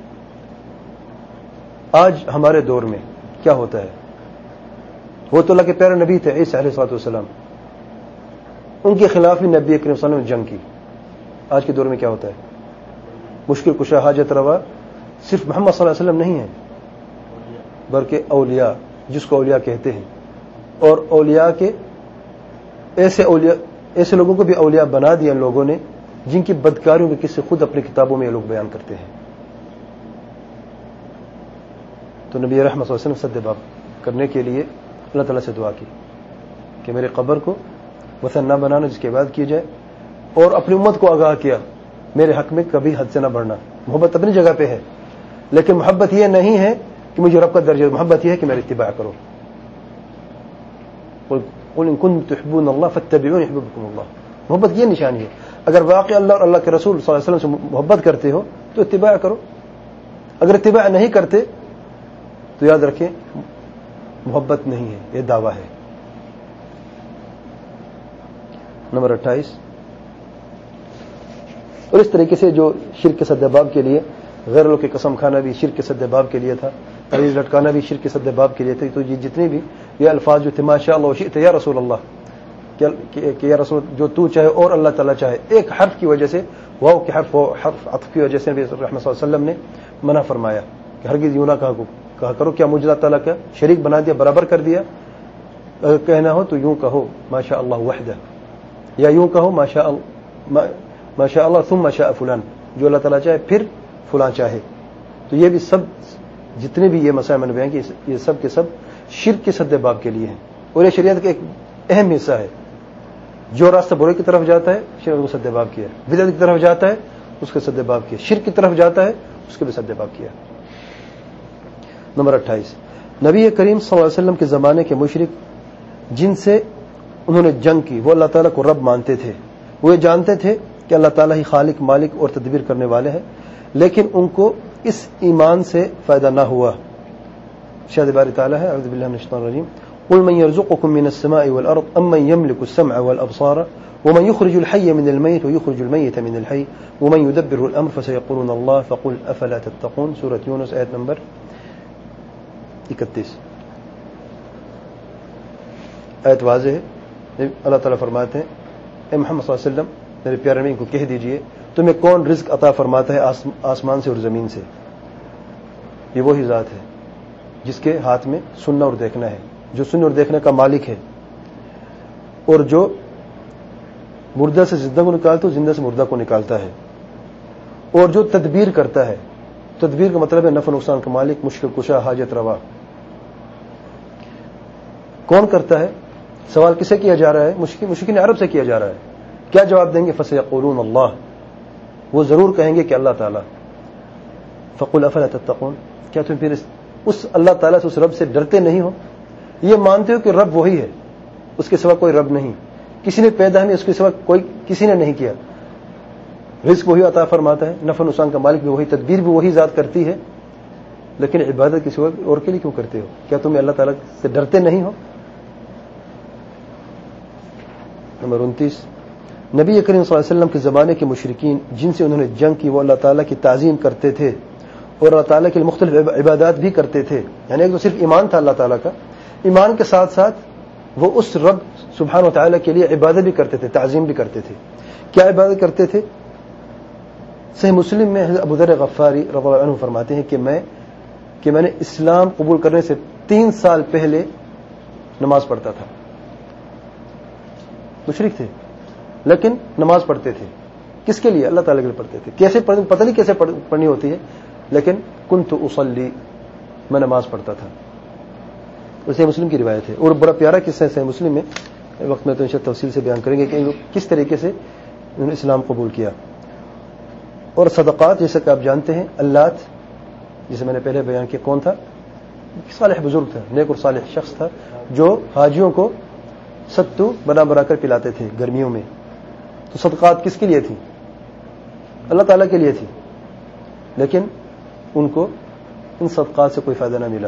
آج ہمارے دور میں کیا ہوتا ہے؟ وہ تو اللہ کے پیارے نبی تھے عیسیٰ علیہ الصلوۃ والسلام، ان کے خلاف بھی نبی کریم صلی اللہ علیہ وسلم نے جنگ کی۔ آج کے دور میں کیا ہوتا ہے؟ مشکل کشا، حاجت روا صرف محمد صلی اللہ علیہ وسلم نہیں ہے بلکہ اولیاء، جس کو اولیاء کہتے ہیں، اور اولیاء کے ایسے اولیاء ایسے لوگوں کو بھی اولیاء بنا دیا ان لوگوں نے جن کی بدکاریوں کے قصے خود اپنی کتابوں میں یہ لوگ بیان کرتے ہیں۔ تو نبی رحمت صلی اللہ علیہ وسلم سد باب کرنے کے لیے اللہ تعالیٰ سے دعا کی کہ میرے قبر کو وطن نہ بنانا جس کی عبادت کی جائے، اور اپنی امت کو آگاہ کیا میرے حق میں کبھی حد سے نہ بڑھنا۔ محبت اپنی جگہ پہ ہے، لیکن محبت یہ نہیں ہے کہ مجھے رب کا درجہ، محبت یہ ہے کہ میری اتباع کرو۔ قل ان کنتم تحبون اللہ فاتبعونی یحببکم اللہ۔ محبت یہ نشانی ہے، اگر واقعی اللہ اور اللہ کے رسول صلی اللہ علیہ وسلم سے محبت کرتے ہو تو اتباع کرو، اگر اتباع نہیں کرتے تو یاد رکھیں محبت نہیں ہے، یہ دعویٰ ہے۔ نمبر اٹھائیس، اور اس طریقے سے جو شرک کے سدباب کے لیے، غیر اللہ کی قسم کھانا بھی شرک کے سدباب کے لیے تھا، تعویذ لٹکانا بھی شرک کے سدباب کے لیے تھا۔ تو یہ جتنے بھی یہ الفاظ جو تھے، ما شاء اللہ وشئت یا رسول اللہ، کہ یا رسول جو تو چاہے اور اللہ تعالیٰ چاہے، ایک حرف کی وجہ سے، واو کے حرف حرف عطف کی وجہ سے نبی رحمت صلی اللہ علیہ وسلم نے منع فرمایا کہ ہرگز یوں نہ کہا کہا کرو کیا مجھے اللہ تعالیٰ کا شریک بنا دیا، برابر کر دیا۔ اگر کہنا ہو تو یوں کہو ما شاء اللہ وحدہ، یا یوں کہو ما شاء ما شاء اللہ ثم شاء فلان، جو اللہ تعالیٰ چاہے پھر فلاں چاہے۔ تو یہ بھی سب جتنے بھی یہ مسائل میں نے بیان کیے، یہ سب کے سب شرک کے سد باب کے لیے ہیں، اور یہ شریعت کا ایک اہم حصہ ہے۔ جو راستہ برے کی طرف جاتا ہے شرک کو سد باب کیا، بدعت کی طرف جاتا ہے اس کے سد باب کیا، شرک کی طرف جاتا ہے اس کے بھی سد باب کیا۔ نمبر اٹھائیس، نبی کریم صلی اللہ علیہ وسلم کے زمانے کے مشرک جن سے انہوں نے جنگ کی، وہ اللہ تعالیٰ کو رب مانتے تھے، وہ یہ جانتے تھے کہ اللہ تعالیٰ ہی خالق، مالک اور تدبیر کرنے والے ہیں، لیکن ان کو اس ایمان سے فائدہ نہ ہوا۔ شاید باری تعالیٰ ہے، اعوذ باللہ من الشیطان الرجیم، قل من يرزقكم من السماء والارض ام من يملك السمع والابصار ومن يخرج الحي من الميت ويخرج الميت من الحي ومن يدبر الامر فسيقولون الله فقل افلا تتقون۔ سورۃ یونس آیت نمبر اکتیس۔ آیت واضح ہے، اللہ تعالیٰ فرماتے ہیں اے محمد صلی اللہ علیہ وسلم میرے پیارے نبی کو کہہ دیجئے تمہیں کون رزق عطا فرماتا ہے آسمان سے اور زمین سے؟ یہ وہی ذات ہے جس کے ہاتھ میں سننا اور دیکھنا ہے، جو سننے اور دیکھنے کا مالک ہے، اور جو مردہ سے زندہ کو نکالتا ہے، زندہ سے مردہ کو نکالتا ہے، اور جو تدبیر کرتا ہے۔ تدبیر کا مطلب ہے نفع نقصان کا مالک، مشکل کشا، حاجت روا۔ کون کرتا ہے؟ سوال کسے کیا جا رہا ہے؟ مشرکین عرب سے کیا جا رہا ہے۔ کیا جواب دیں گے؟ فسیقولون اللہ، وہ ضرور کہیں گے کہ اللہ تعالیٰ۔ فقل افلا تتقون، کیا تم پھر اس اللہ تعالیٰ سے، اس رب سے ڈرتے نہیں ہو؟ یہ مانتے ہو کہ رب وہی ہے، اس کے سوا کوئی رب نہیں، کسی نے پیدا نہیں، اس کے سوا کوئی کسی نے نہیں کیا، رزق وہی عطا فرماتا ہے، نفع نقصان کا مالک بھی وہی، تدبیر بھی وہی ذات کرتی ہے، لیکن عبادت کسی اور کے لیے کیوں کرتے ہو؟ کیا تمہیں اللہ تعالیٰ سے ڈرتے نہیں ہو؟ نمبر انتیس، نبی کریم صلی اللہ علیہ وسلم کے زمانے کے مشرکین جن سے انہوں نے جنگ کی وہ اللہ تعالیٰ کی تعظیم کرتے تھے اور اللہ تعالیٰ کے مختلف عبادات بھی کرتے تھے. یعنی ایک تو صرف ایمان تھا اللہ تعالیٰ کا، ایمان کے ساتھ ساتھ وہ اس رب سبحانہ و تعالیٰ کے لیے عبادت بھی کرتے تھے، تعظیم بھی کرتے تھے. کیا عبادت کرتے تھے؟ صحیح مسلم میں حضرت ابو ذر غفاری رضی اللہ عنہ فرماتے ہیں کہ میں کہ میں نے اسلام قبول کرنے سے تین سال پہلے نماز پڑھتا تھا. مشرک تھے لیکن نماز پڑھتے تھے. کس کے لیے؟ اللہ تعالیٰ کے لیے پڑھتے تھے. کیسے پتہ نہیں کیسے پڑھنی ہوتی ہے، لیکن کنت اصلی، میں نماز پڑھتا تھا. صحیح مسلم کی روایت ہے. اور بڑا پیارا قصہ ہے صحیح مسلم میں، وقت میں تو انشاءاللہ تفصیل سے بیان کریں گے کہ کس طریقے سے انہوں نے اسلام قبول کیا. اور صدقات جیسا کہ آپ جانتے ہیں، اللات جسے میں نے پہلے بیان کیا کون تھا؟ صالح بزرگ تھا، نیک اور صالح شخص تھا جو حاجیوں کو ستو بنا بنا کر پلاتے تھے گرمیوں میں. تو صدقات کس کے لیے تھی؟ اللہ تعالیٰ کے لیے تھی، لیکن ان کو ان صدقات سے کوئی فائدہ نہ ملا.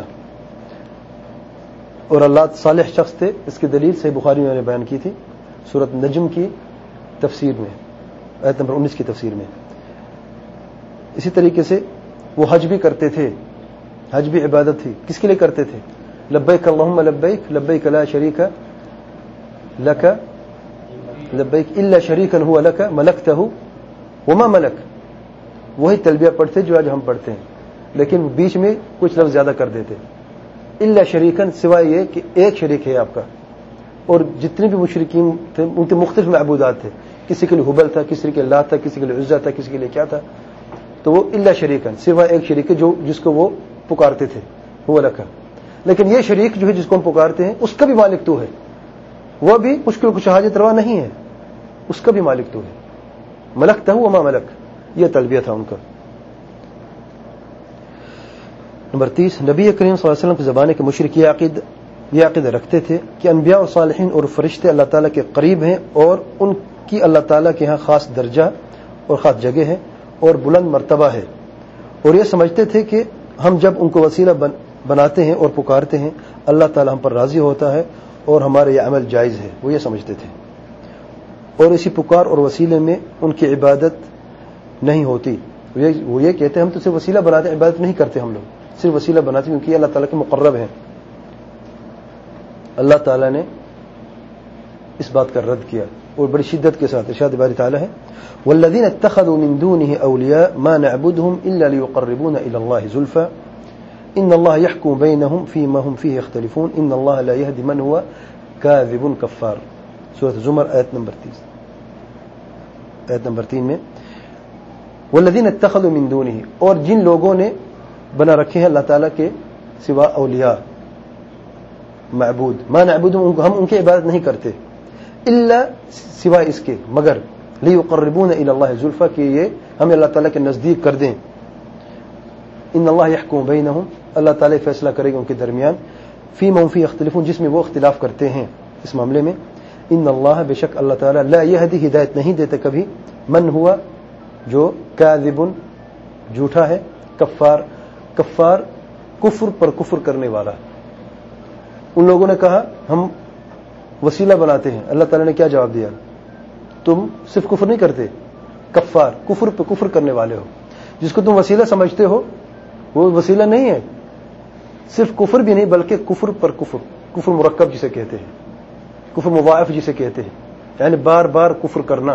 اور اللہ صالح شخص تھے، اس کی دلیل صحیح بخاری میں نے بیان کی تھی سورۃ نجم کی تفسیر میں، آیت نمبر انیس کی تفسیر میں. اسی طریقے سے وہ حج بھی کرتے تھے، حج بھی عبادت تھی. کس کے لیے کرتے تھے؟ لبیک اللہم لبیک لبیک لا شریک لک لبیک الا شریکا هو لک ملکتہ وما ملک. وہی تلبیہ پڑھتے جو آج ہم پڑھتے ہیں، لیکن بیچ میں کچھ لفظ زیادہ کر دیتے. الا شریکن، سوائے یہ کہ ایک شریک ہے آپ کا. اور جتنے بھی مشرکین تھے ان کے مختلف معبودات تھے، کسی کے لیے حبل تھا، کسی کے لیے لات تھا، کسی کے لیے عزا تھا، کسی کے لیے کیا تھا. تو وہ الا شریکن، سوائے ایک شریک ہے جو جس کو وہ پکارتے تھے، وہ لکا. لیکن یہ شریک جو ہے جس کو ہم پکارتے ہیں اس کا بھی مالک تو ہے، وہ بھی مشکل کچھ حاجت روا نہیں ہے، اس کا بھی مالک تو ہے. ملکتہ وما ملک، یہ تلبیہ تھا ان کا. نمبر تیس، نبی کریم صلی اللہ علیہ وسلم کے زمانے کے مشرک یہ عقید یہ عقیدہ رکھتے تھے کہ انبیاء اور صالحین اور فرشتے اللہ تعالیٰ کے قریب ہیں اور ان کی اللہ تعالیٰ کے ہاں خاص درجہ اور خاص جگہ ہے اور بلند مرتبہ ہے. اور یہ سمجھتے تھے کہ ہم جب ان کو وسیلہ بن بناتے ہیں اور پکارتے ہیں اللہ تعالیٰ ہم پر راضی ہوتا ہے اور ہمارا یہ عمل جائز ہے. وہ یہ سمجھتے تھے. اور اسی پکار اور وسیلے میں ان کی عبادت نہیں ہوتی. وہ یہ کہتے ہیں ہم تو صرف وسیلہ بناتے ہیں، عبادت نہیں کرتے، ہم لوگ صرف وسیلہ بناتے ہیں کیونکہ اللہ تعالیٰ کے مقرب ہیں. اللہ تعالیٰ نے اس بات کا رد کیا اور بڑی شدت کے ساتھ. ارشاد باری تعالیٰ ہے والذین اتخذوا من دونه اولیاء ما نعبدهم الا ليقربونا الى الله زلفى ان الله يحكم بينهم فيما هم فيه يختلفون ان الله لا يهدي من هو كاذب كفار. سورۃ زمر آیت نمبر تیس آیت نمبر تین میں والذین اتخذوا من دونه، اور جن لوگوں نے بنا رکھے ہیں اللہ تعالیٰ کے سوا اولیاء معبود، ما نعبدهم، ہم ان کی عبادت نہیں کرتے، الا سوائے اس کے، مگر لیقربون الی اللہ زلفی، کہ یہ ہمیں اللہ تعالیٰ کے نزدیک کر دیں. ان اللہ یحکم بینہم، اللہ تعالیٰ فیصلہ کرے گا ان کے درمیان، فیما هم فیہ یختلفون، جس میں وہ اختلاف کرتے ہیں اس معاملے میں. ان اللہ، بے شک اللہ تعالیٰ، لا یہدی، ہدایت نہیں دیتے کبھی، من ہوا، جو کاذب، جھوٹا ہے، کفار، کفار کفر پر کفر کرنے والا. ان لوگوں نے کہا ہم وسیلہ بناتے ہیں، اللہ تعالیٰ نے کیا جواب دیا؟ تم صرف کفر نہیں کرتے، کفار، کفر پہ کفر کرنے والے ہو. جس کو تم وسیلہ سمجھتے ہو وہ وسیلہ نہیں ہے، صرف کفر بھی نہیں بلکہ کفر پر کفر، کفر مرکب جسے کہتے ہیں، کفر مضاعف جسے کہتے ہیں، یعنی بار بار کفر کرنا.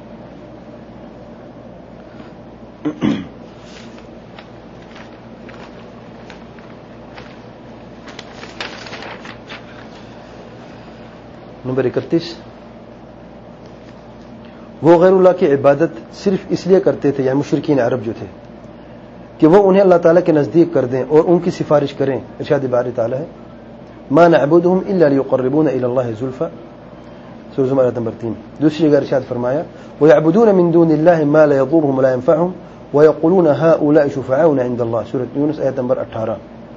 نمبر اکتیس، وہ غیر اللہ کی عبادت صرف اس لیے کرتے تھے، یعنی مشرکین عرب جو تھے، کہ وہ انہیں اللہ تعالیٰ کے نزدیک کر دیں اور ان کی سفارش کریں. ارشاد باری تعالیٰ ہے ما نعبدهم الا ليقربونا الى الله زلفى، سورۃ زمر آیت نمبر تین. دوسری جگہ ارشاد فرمایا ويعبدون من دون الله ما لا يضرهم ولا ينفعهم ويقولون هؤلاء شفعاؤنا عند الله، سورۃ یونس آیت نمبر اٹھارہ.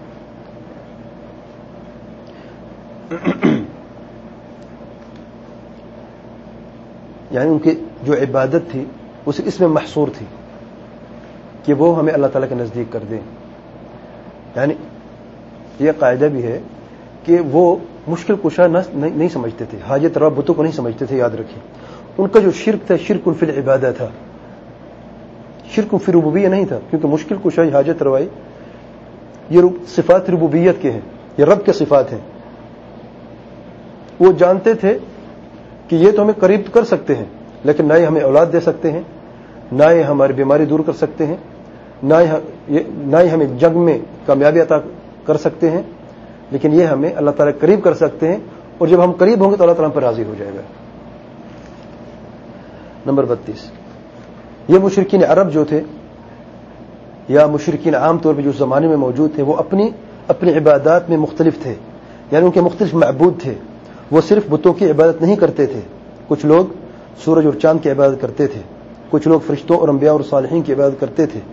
یعنی ان کی جو عبادت تھی اس میں محصور تھی کہ وہ ہمیں اللہ تعالیٰ کے نزدیک کر دیں. یعنی یہ قاعدہ بھی ہے کہ وہ مشکل کشا نہیں سمجھتے تھے, حاجت روا بتوں کو نہیں سمجھتے تھے. یاد رکھیں ان کا جو شرک تھا شرک فی العبادہ تھا, شرک فی ربوبیہ نہیں تھا, کیونکہ مشکل کشا حاجت روائی یہ صفات ربوبیت کے ہیں, یہ رب کے صفات ہیں. وہ جانتے تھے کہ یہ تو ہمیں قریب کر سکتے ہیں, لیکن نہ ہی ہمیں اولاد دے سکتے ہیں, نہ ہی ہماری بیماری دور کر سکتے ہیں, نہ ہی ہمیں جنگ میں کامیابی عطا کر سکتے ہیں, لیکن یہ ہمیں اللہ تعالیٰ قریب کر سکتے ہیں, اور جب ہم قریب ہوں گے تو اللہ تعالیٰ ہم پر راضی ہو جائے گا. نمبر بتیس, یہ مشرکین عرب جو تھے یا مشرکین عام طور پہ جو زمانے میں موجود تھے, وہ اپنی اپنی عبادات میں مختلف تھے, یعنی ان کے مختلف معبود تھے. وہ صرف بتوں کی عبادت نہیں کرتے تھے, کچھ لوگ سورج اور چاند کی عبادت کرتے تھے, کچھ لوگ فرشتوں اور انبیاء اور صالحین کی عبادت کرتے تھے.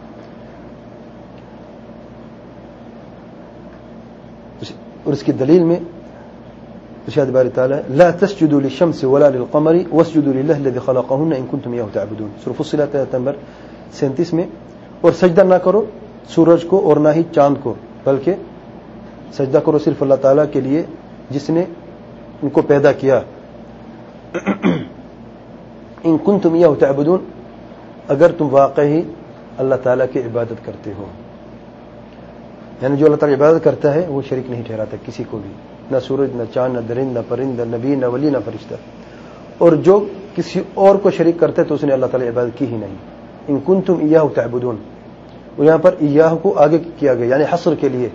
اور اس کی دلیل میں ارشاد باری تعالی لا تسجدوا للشمس ولا للقمر واسجدوا لله الذي خلقهن ان كنتم اياه تعبدون, سورہ فصلت آیت نمبر سینتیس میں. اور سجدہ نہ کرو سورج کو اور نہ ہی چاند کو, بلکہ سجدہ کرو صرف اللہ تعالیٰ کے لیے جس نے ان کو پیدا کیا. ان کنتم اياه تعبدون, اگر تم واقعی اللہ تعالیٰ کی عبادت کرتے ہو. یعنی جو اللہ تعالیٰ عبادت کرتا ہے وہ شریک نہیں ٹھہراتا کسی کو بھی, نہ سورج نہ چاند نہ درند نہ پرند نہ نبی نہ ولی نہ فرشتہ. اور جو کسی اور کو شریک کرتا ہے تو اس نے اللہ تعالیٰ عبادت کی ہی نہیں. ان کنتم ایاہ تعبدون, اور یہاں پر ایاہ کو آگے کیا گیا یعنی حصر کے لیے.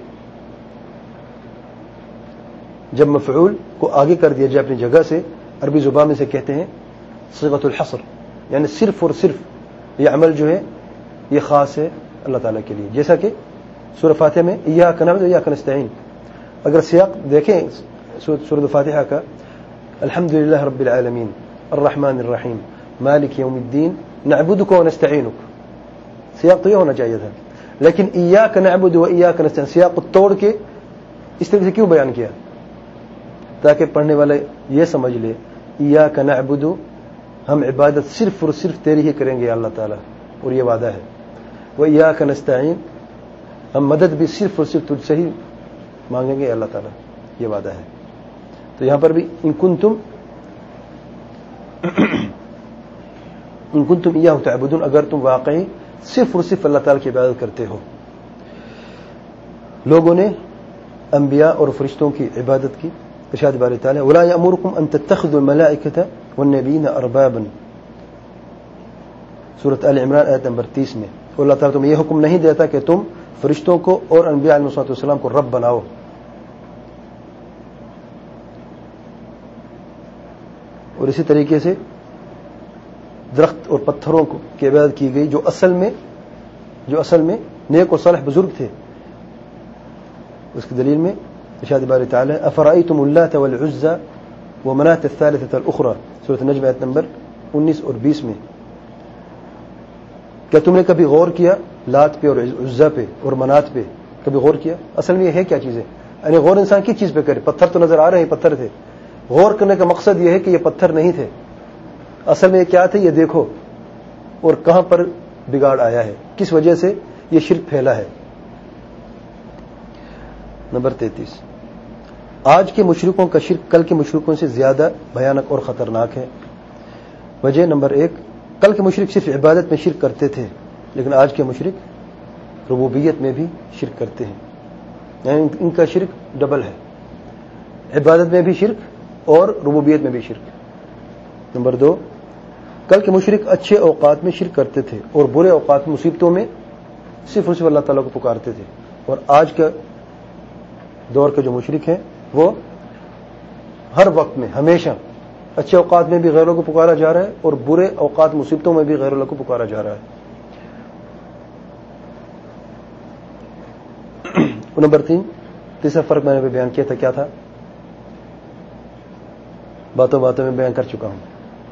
جب مفعول کو آگے کر دیا جائے اپنی جگہ سے, عربی زبان میں سے کہتے ہیں صیغۃ الحصر, یعنی صرف اور صرف یہ عمل جو ہے یہ خاص ہے اللہ تعالیٰ کے لیے. جیسا کہ سورہ فاتحہ میں ایاک نعبد و ایاک نستعین, اگر سیاق دیکھیں سورہ فاتحہ کا, الحمدللہ رب العالمین الرحمن الرحیم مالک یوم الدین نعبدک و نستعینک, سیاق تو یہ ہونا چاہیے تھا. لیکن ایاک نعبد و ایاک نستعین سیاق توڑ کے اس طرح سے کیوں بیان کیا؟ تاکہ پڑھنے والے یہ سمجھ لے ایاک نعبد, ہم عبادت صرف اور صرف تیری ہی کریں گے اللہ تعالیٰ, اور یہ وعدہ ہے. و ایاک نستعین, ہم مدد بھی صرف اور صرف تجھ سے ہی مانگیں گے اللہ تعالیٰ, یہ وعدہ ہے. تو یہاں پر بھی ان کنتم ان کنتم ایاہ تعبدون, اگر تم واقعی صرف اور صرف اللہ تعالیٰ کی عبادت کرتے ہو. لوگوں نے انبیاء اور فرشتوں کی عبادت کی. ارشاد باری تعالی ولا یأمرکم ان تتخذوا الملائکۃ والنبیین اربابا, سورۃ آل عمران آیت نمبر تیس میں. اللہ تعالیٰ تمہیں یہ حکم نہیں دیتا کہ تم فرشتوں کو اور انبیاء علیہ الصلوۃ والسلام کو رب بناؤ. اور اسی طریقے سے درخت اور پتھروں کو کی عبادت کی گئی جو اصل میں جو اصل میں نیک اور صالح بزرگ تھے. اس کی دلیل میں ارشاد باری تعالی افرأیتم اللات والعزى ومناة الثالثة الاخرى, سورۃ النجم آیت نمبر انیس اور بیس میں. کیا تم نے کبھی غور کیا لات پہ اور عزا پہ اور منات پہ؟ کبھی غور کیا اصل میں یہ ہے کیا چیز ہے؟ یعنی غور انسان کس چیز پہ کرے؟ پتھر تو نظر آ رہے ہیں پتھر تھے, غور کرنے کا مقصد یہ ہے کہ یہ پتھر نہیں تھے, اصل میں یہ کیا تھے یہ دیکھو, اور کہاں پر بگاڑ آیا ہے, کس وجہ سے یہ شرک پھیلا ہے. نمبر تینتیس, آج کے مشرکوں کا شرک کل کے مشرکوں سے زیادہ بھیانک اور خطرناک ہے. وجہ نمبر ایک, کل کے مشرک صرف عبادت میں شرک کرتے تھے, لیکن آج کے مشرک ربوبیت میں بھی شرک کرتے ہیں. یعنی ان کا شرک ڈبل ہے, عبادت میں بھی شرک اور ربوبیت میں بھی شرک. نمبر دو, کل کے مشرک اچھے اوقات میں شرک کرتے تھے اور برے اوقات مصیبتوں میں صرف اور صرف اللہ تعالیٰ کو پکارتے تھے. اور آج کا دور کے جو مشرک ہیں وہ ہر وقت میں ہمیشہ اچھے اوقات میں بھی غیروں کو پکارا جا رہا ہے اور برے اوقات مصیبتوں میں بھی غیر اللہ کو پکارا جا رہا ہے. نمبر تین, تیسرا فرق میں نے بیان کیا تھا, کیا تھا؟ باتوں باتوں میں بیان کر چکا ہوں.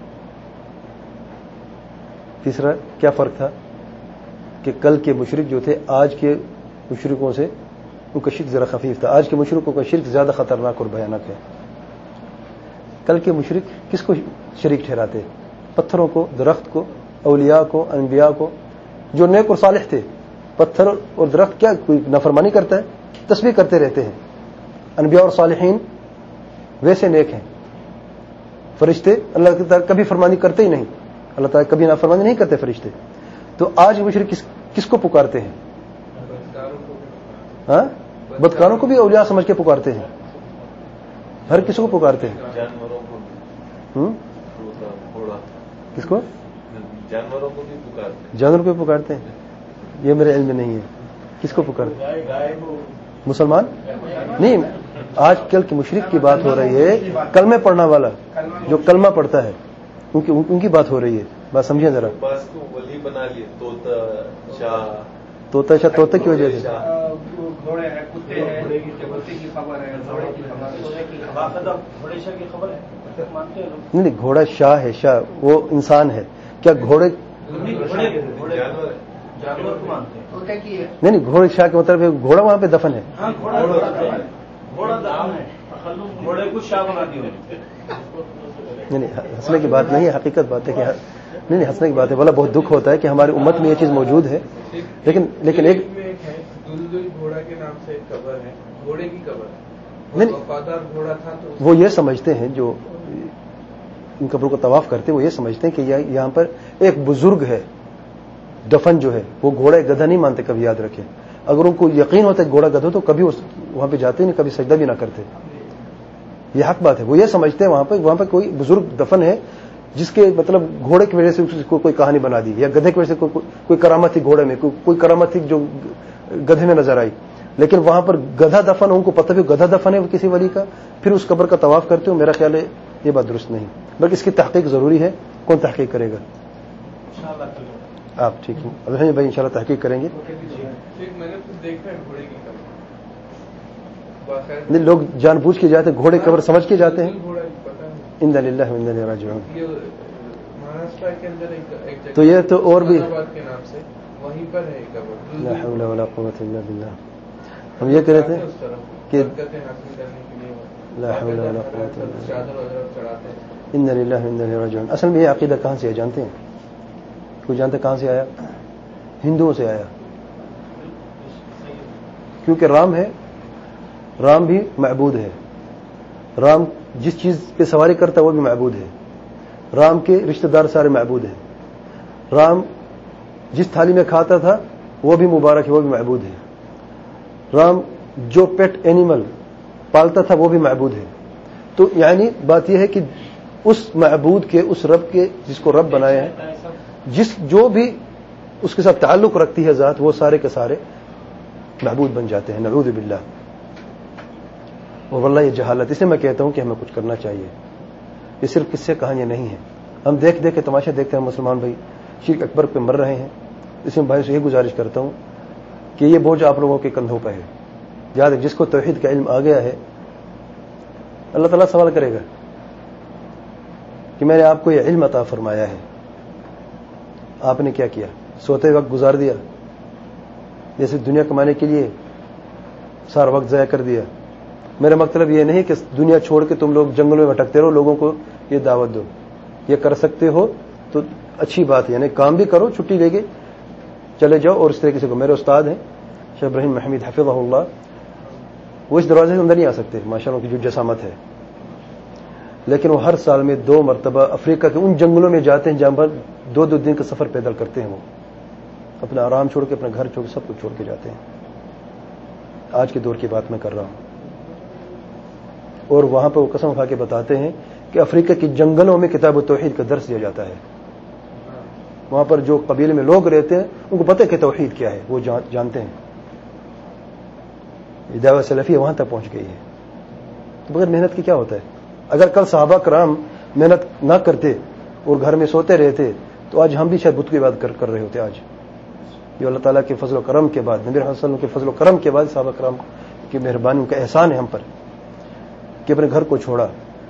تیسرا کیا فرق تھا کہ کل کے مشرک جو تھے آج کے مشرکوں سے ان کا شرک ذرا خفیف تھا. آج کے مشرکوں کا شرک زیادہ خطرناک اور بھیانک ہے. کل کے مشرک کس کو شریک ٹھہراتے؟ پتھروں کو, درخت کو, اولیاء کو, انبیاء کو, جو نیک اور صالح تھے. پتھر اور درخت کیا کوئی نافرمانی کرتا ہے؟ تسبیح کرتے رہتے ہیں. انبیاء اور صالحین ویسے نیک ہیں. فرشتے اللہ تعالیٰ کبھی فرمانی کرتے ہی نہیں, اللہ تعالیٰ کبھی نافرمانی نہیں کرتے فرشتے. تو آج مشرک کس, کس کو پکارتے ہیں؟ ہاں, بدکاروں کو بھی اولیاء سمجھ کے پکارتے ہیں, ہر کسی کو پکارتے ہیں. ہوں کس کو؟ جانوروں کو بھی پکارتے ہیں. جانوروں کو بھی پکارتے ہیں. یہ میرے علم میں نہیں ہے. کس کو پکارتے ہیں؟ مسلمان نہیں, آج کل کی مشرک کی بات ہو رہی ہے. کلمے پڑھنا والا جو کلمہ پڑھتا ہے ان کی ان کی بات ہو رہی ہے. بات سمجھیں ذرا. بس کو ولی بنا لیے, طوطا شاہ, طوطا شاہ, طوطے کی وجہ سے گھوڑے ہیں, کتے ہیں, گھوڑے کی خبر ہے, گھوڑے کی خبر ہے. نہیں نہیں, گھوڑا شاہ ہے. شاہ وہ انسان ہے. کیا گھوڑے جانور کو مانتے ہیں؟ نہیں نہیں, گھوڑے شاہ کے مطلب گھوڑا وہاں پہ دفن ہے. گھوڑے کو شاہ بنا دیا. نہیں نہیں, ہنسنے کی بات نہیں ہے, حقیقت بات ہے کہ نہیں نہیں ہنسنے کی بات ہے. بولا بہت دکھ ہوتا ہے کہ ہماری امت میں یہ چیز موجود ہے. لیکن لیکن ایک دلدل گھوڑا کے نام سے ایک قبر ہے, گھوڑے کی قبر ہے. نہیں وفادار گھوڑا تھا تو وہ یہ سمجھتے ہیں, جو ان قبروں کو طواف کرتے ہیں وہ یہ سمجھتے ہیں کہ یہاں پر ایک بزرگ ہے. دفن جو ہے وہ گھوڑا گدھا نہیں مانتے, کبھی یاد رکھیں. اگر ان کو یقین ہوتا ہے گھوڑا گدھا تو کبھی وہاں پہ جاتے نہیں, کبھی سجدہ بھی نہ کرتے. یہ حق بات ہے. وہ یہ سمجھتے ہیں وہاں پہ وہاں پہ کوئی بزرگ دفن ہے جس کے مطلب گھوڑے کی وجہ سے اس کو کوئی کہانی بنا دی, یا گدھے کی وجہ سے کوئی, کوئی کرامت تھی گھوڑے میں, کوئی کرامت تھی جو گدھے میں نظر آئی. لیکن وہاں پر گدھا دفن, ان کو پتہ بھی گدھا دفن ہے کسی ولی کا, پھر اس قبر کا طواف کرتے ہو. میرا خیال ہے یہ بات درست نہیں, بلکہ اس کی تحقیق ضروری ہے. کون تحقیق کرے گا؟ آپ. ٹھیک ہے ابھی بھائی انشاءاللہ تحقیق کریں گے. نہیں, لوگ جان بوجھ کے جاتے ہیں, گھوڑے قبر سمجھ کے جاتے ہیں. انا للہ و انا الیہ راجعون. تو یہ تو اور بھی وہیں پر ہے قبر. لا حول ولا قوت الا باللہ. ہم یہ کہہ رہے تھے کہ لا حول ولا قوت الا باللہ. انا للہ و انا الیہ راجعون. اصل میں یہ عقیدہ کہاں سے ہے جانتے ہیں؟ کوئی جانتے کہاں سے آیا؟ ہندوؤں سے آیا. کیونکہ رام ہے, رام بھی معبود ہے. رام جس چیز پہ سواری کرتا ہے وہ بھی معبود ہے. رام کے رشتہ دار سارے معبود ہیں. رام جس تھالی میں کھاتا تھا وہ بھی مبارک ہے, وہ بھی معبود ہے. رام جو پیٹ اینیمل پالتا تھا وہ بھی معبود ہے. تو یعنی بات یہ ہے کہ اس معبود کے, اس رب کے جس کو رب بنایا ہے, جس جو بھی اس کے ساتھ تعلق رکھتی ہے ذات, وہ سارے کے سارے معبود بن جاتے ہیں. نعوذ باللہ. اور واللہ یہ جہالت. اس لیے میں کہتا ہوں کہ ہمیں کچھ کرنا چاہیے. یہ صرف قصے کہانیاں نہیں ہیں. ہم دیکھ دیکھ کے تماشا دیکھتے ہیں. مسلمان بھائی شرک اکبر پہ مر رہے ہیں. اس میں بھائی سے یہ گزارش کرتا ہوں کہ یہ بوجھ آپ لوگوں کے کندھوں پہ ہے. یاد ہے, جس کو توحید کا علم آ گیا ہے اللہ تعالیٰ سوال کرے گا کہ میں نے آپ کو یہ علم عطا فرمایا ہے, آپ نے کیا کیا؟ سوتے وقت گزار دیا, جیسے دنیا کمانے کے لیے سارا وقت ضائع کر دیا. میرا مطلب یہ نہیں کہ دنیا چھوڑ کے تم لوگ جنگلوں میں بھٹکتے رہو, لوگوں کو یہ دعوت دو. یہ کر سکتے ہو تو اچھی بات ہے, یعنی کام بھی کرو, چھٹی لے کے چلے جاؤ. اور اس طریقے سے میرے استاد ہیں شیخ ابراہیم محمد حفظہ اللہ, وہ اس دروازے سے اندر نہیں آ سکتے, ماشاءاللہ کی جو جسامت ہے, لیکن وہ ہر سال میں دو مرتبہ افریقہ کے ان جنگلوں میں جاتے ہیں جہاں پر دو دو دن کا سفر پیدل کرتے ہیں. وہ اپنا آرام چھوڑ کے, اپنا گھر چھوڑ کے, سب کچھ چھوڑ کے جاتے ہیں. آج کے دور کی بات میں کر رہا ہوں. اور وہاں پہ وہ قسم کھا کے بتاتے ہیں کہ افریقہ کے جنگلوں میں کتاب توحید کا درس دیا جاتا ہے. وہاں پر جو قبیلے میں لوگ رہتے ہیں ان کو پتہ ہے کہ توحید کیا ہے, وہ جانتے ہیں. دعوت سلفیہ وہاں تک پہنچ گئی ہے. تو بغیر محنت کے کیا ہوتا ہے؟ اگر کل صحابہ کرام محنت نہ کرتے اور گھر میں سوتے رہتے تو آج ہم بھی شاید بت کی بات کر کر رہے ہوتے. آج یہ اللہ تعالیٰ کے فضل و کرم کے بعد, نبی صلی اللہ علیہ وسلم کے فضل و کرم کے بعد صحابہ کرام کی مہربانی, ان کا احسان ہے ہم پر کہ اپنے گھر کو چھوڑا,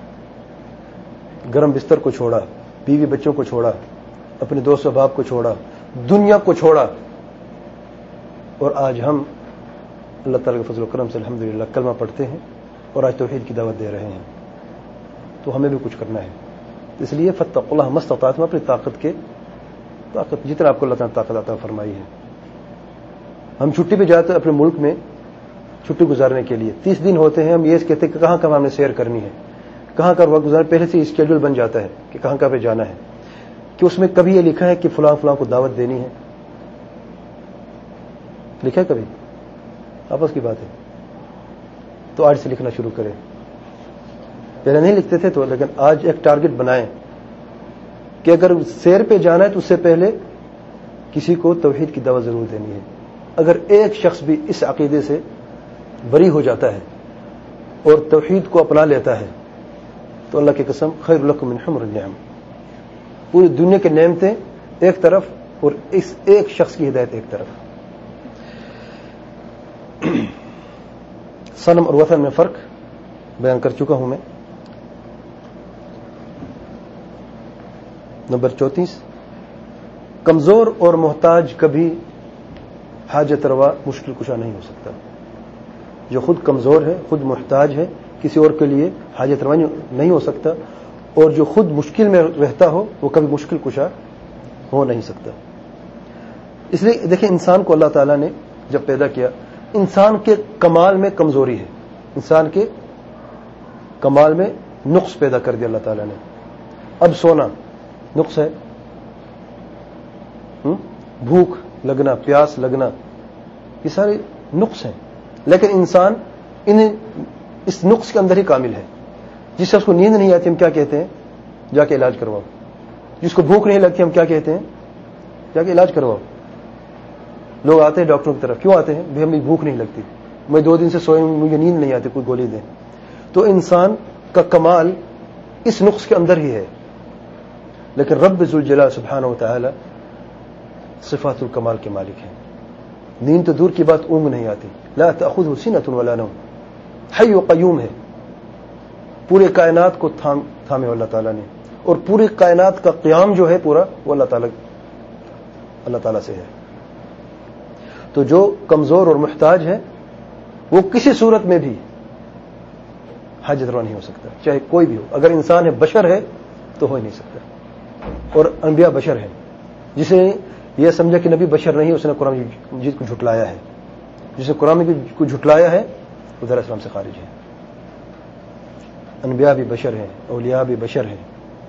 گرم بستر کو چھوڑا, بیوی بچوں کو چھوڑا, اپنے دوست احباب کو چھوڑا, دنیا کو چھوڑا, اور آج ہم اللہ تعالیٰ کے فضل و کرم سے الحمدللہ کلمہ پڑھتے ہیں اور آج توحید کی دعوت دے رہے ہیں. تو ہمیں بھی کچھ کرنا ہے. اس لیے فاتقوا اللہ ما استطعتم, اپنی طاقت کے طاقت جتنا آپ کو اللہ تعالیٰ نے طاقت عطا فرمائی ہے. ہم چھٹی پہ جاتے ہیں اپنے ملک میں چھٹی گزارنے کے لیے تیس دن ہوتے ہیں. ہم یہ کہتے ہیں کہ کہاں کہاں ہم نے سیر کرنی ہے, کہاں کا وقت گزارنا, پہلے سے اسکیڈول بن جاتا ہے کہ کہاں کہاں پہ جانا ہے, کہ اس میں کبھی یہ لکھا ہے کہ فلاں فلاں کو دعوت دینی ہے, لکھا ہے کبھی؟ آپس کی بات ہے. تو آج سے لکھنا شروع کریں. پہلے نہیں لکھتے تھے تو, لیکن آج ایک ٹارگٹ بنائیں کہ اگر سیر پہ جانا ہے تو اس سے پہلے کسی کو توحید کی دعوت ضرور دینی ہے. اگر ایک شخص بھی اس عقیدے سے بری ہو جاتا ہے اور توحید کو اپنا لیتا ہے تو اللہ کی قسم خیر لکم من حمر النعم, پوری دنیا کے نعمتیں ایک طرف اور اس ایک شخص کی ہدایت ایک طرف. صنم اور وطن میں فرق بیان کر چکا ہوں میں. نمبر چونتیس, کمزور اور محتاج کبھی حاجت روا مشکل کشا نہیں ہو سکتا. جو خود کمزور ہے, خود محتاج ہے, کسی اور کے لیے حاجت روا نہیں ہو سکتا, اور جو خود مشکل میں رہتا ہو وہ کبھی مشکل کشا ہو نہیں سکتا. اس لیے دیکھیں, انسان کو اللہ تعالیٰ نے جب پیدا کیا, انسان کے کمال میں کمزوری ہے, انسان کے کمال میں نقص پیدا کر دیا اللہ تعالیٰ نے. اب سونا نقص ہے, بھوک لگنا, پیاس لگنا, یہ سارے نقص ہیں, لیکن انسان ان اس نقص کے اندر ہی کامل ہے. جس شخص کو نیند نہیں آتی ہم کیا کہتے ہیں؟ جا کے علاج کرواؤ. جس کو بھوک نہیں لگتی ہم کیا کہتے ہیں؟ جا کے علاج کرواؤ. لوگ آتے ہیں ڈاکٹروں کی طرف, کیوں آتے ہیں؟ بھی ہمیں بھوک نہیں لگتی, میں دو دن سے سوئے ہوں, مجھے نیند نہیں آتی, کوئی گولی دیں. تو انسان کا کمال اس نقص کے اندر ہی ہے, لیکن رب ذوالجلال سبحانہ و تعالی صفات الکمال کے مالک ہیں. نیند تو دور کی بات, اونگ نہیں آتی. لا تأخذہ سنۃ ولا نوم, حی و قیوم ہے. پورے کائنات کو تھام تھامے اللہ تعالیٰ نے, اور پوری کائنات کا قیام جو ہے پورا وہ اللہ تعالیٰ اللہ تعالیٰ سے ہے. تو جو کمزور اور محتاج ہے وہ کسی صورت میں بھی حاجت روا نہیں ہو سکتا, چاہے کوئی بھی ہو. اگر انسان ہے, بشر ہے, تو ہو ہی نہیں سکتا. اور انبیاء بشر ہیں. جسے یہ سمجھا کہ نبی بشر نہیں, اس نے قرآن مجید کو جھٹلایا ہے. جس نے قرآن مجید کو جھٹلایا ہے وہ در اسلام سے خارج ہے. انبیاء بھی بشر ہیں, اولیاء بھی بشر ہیں,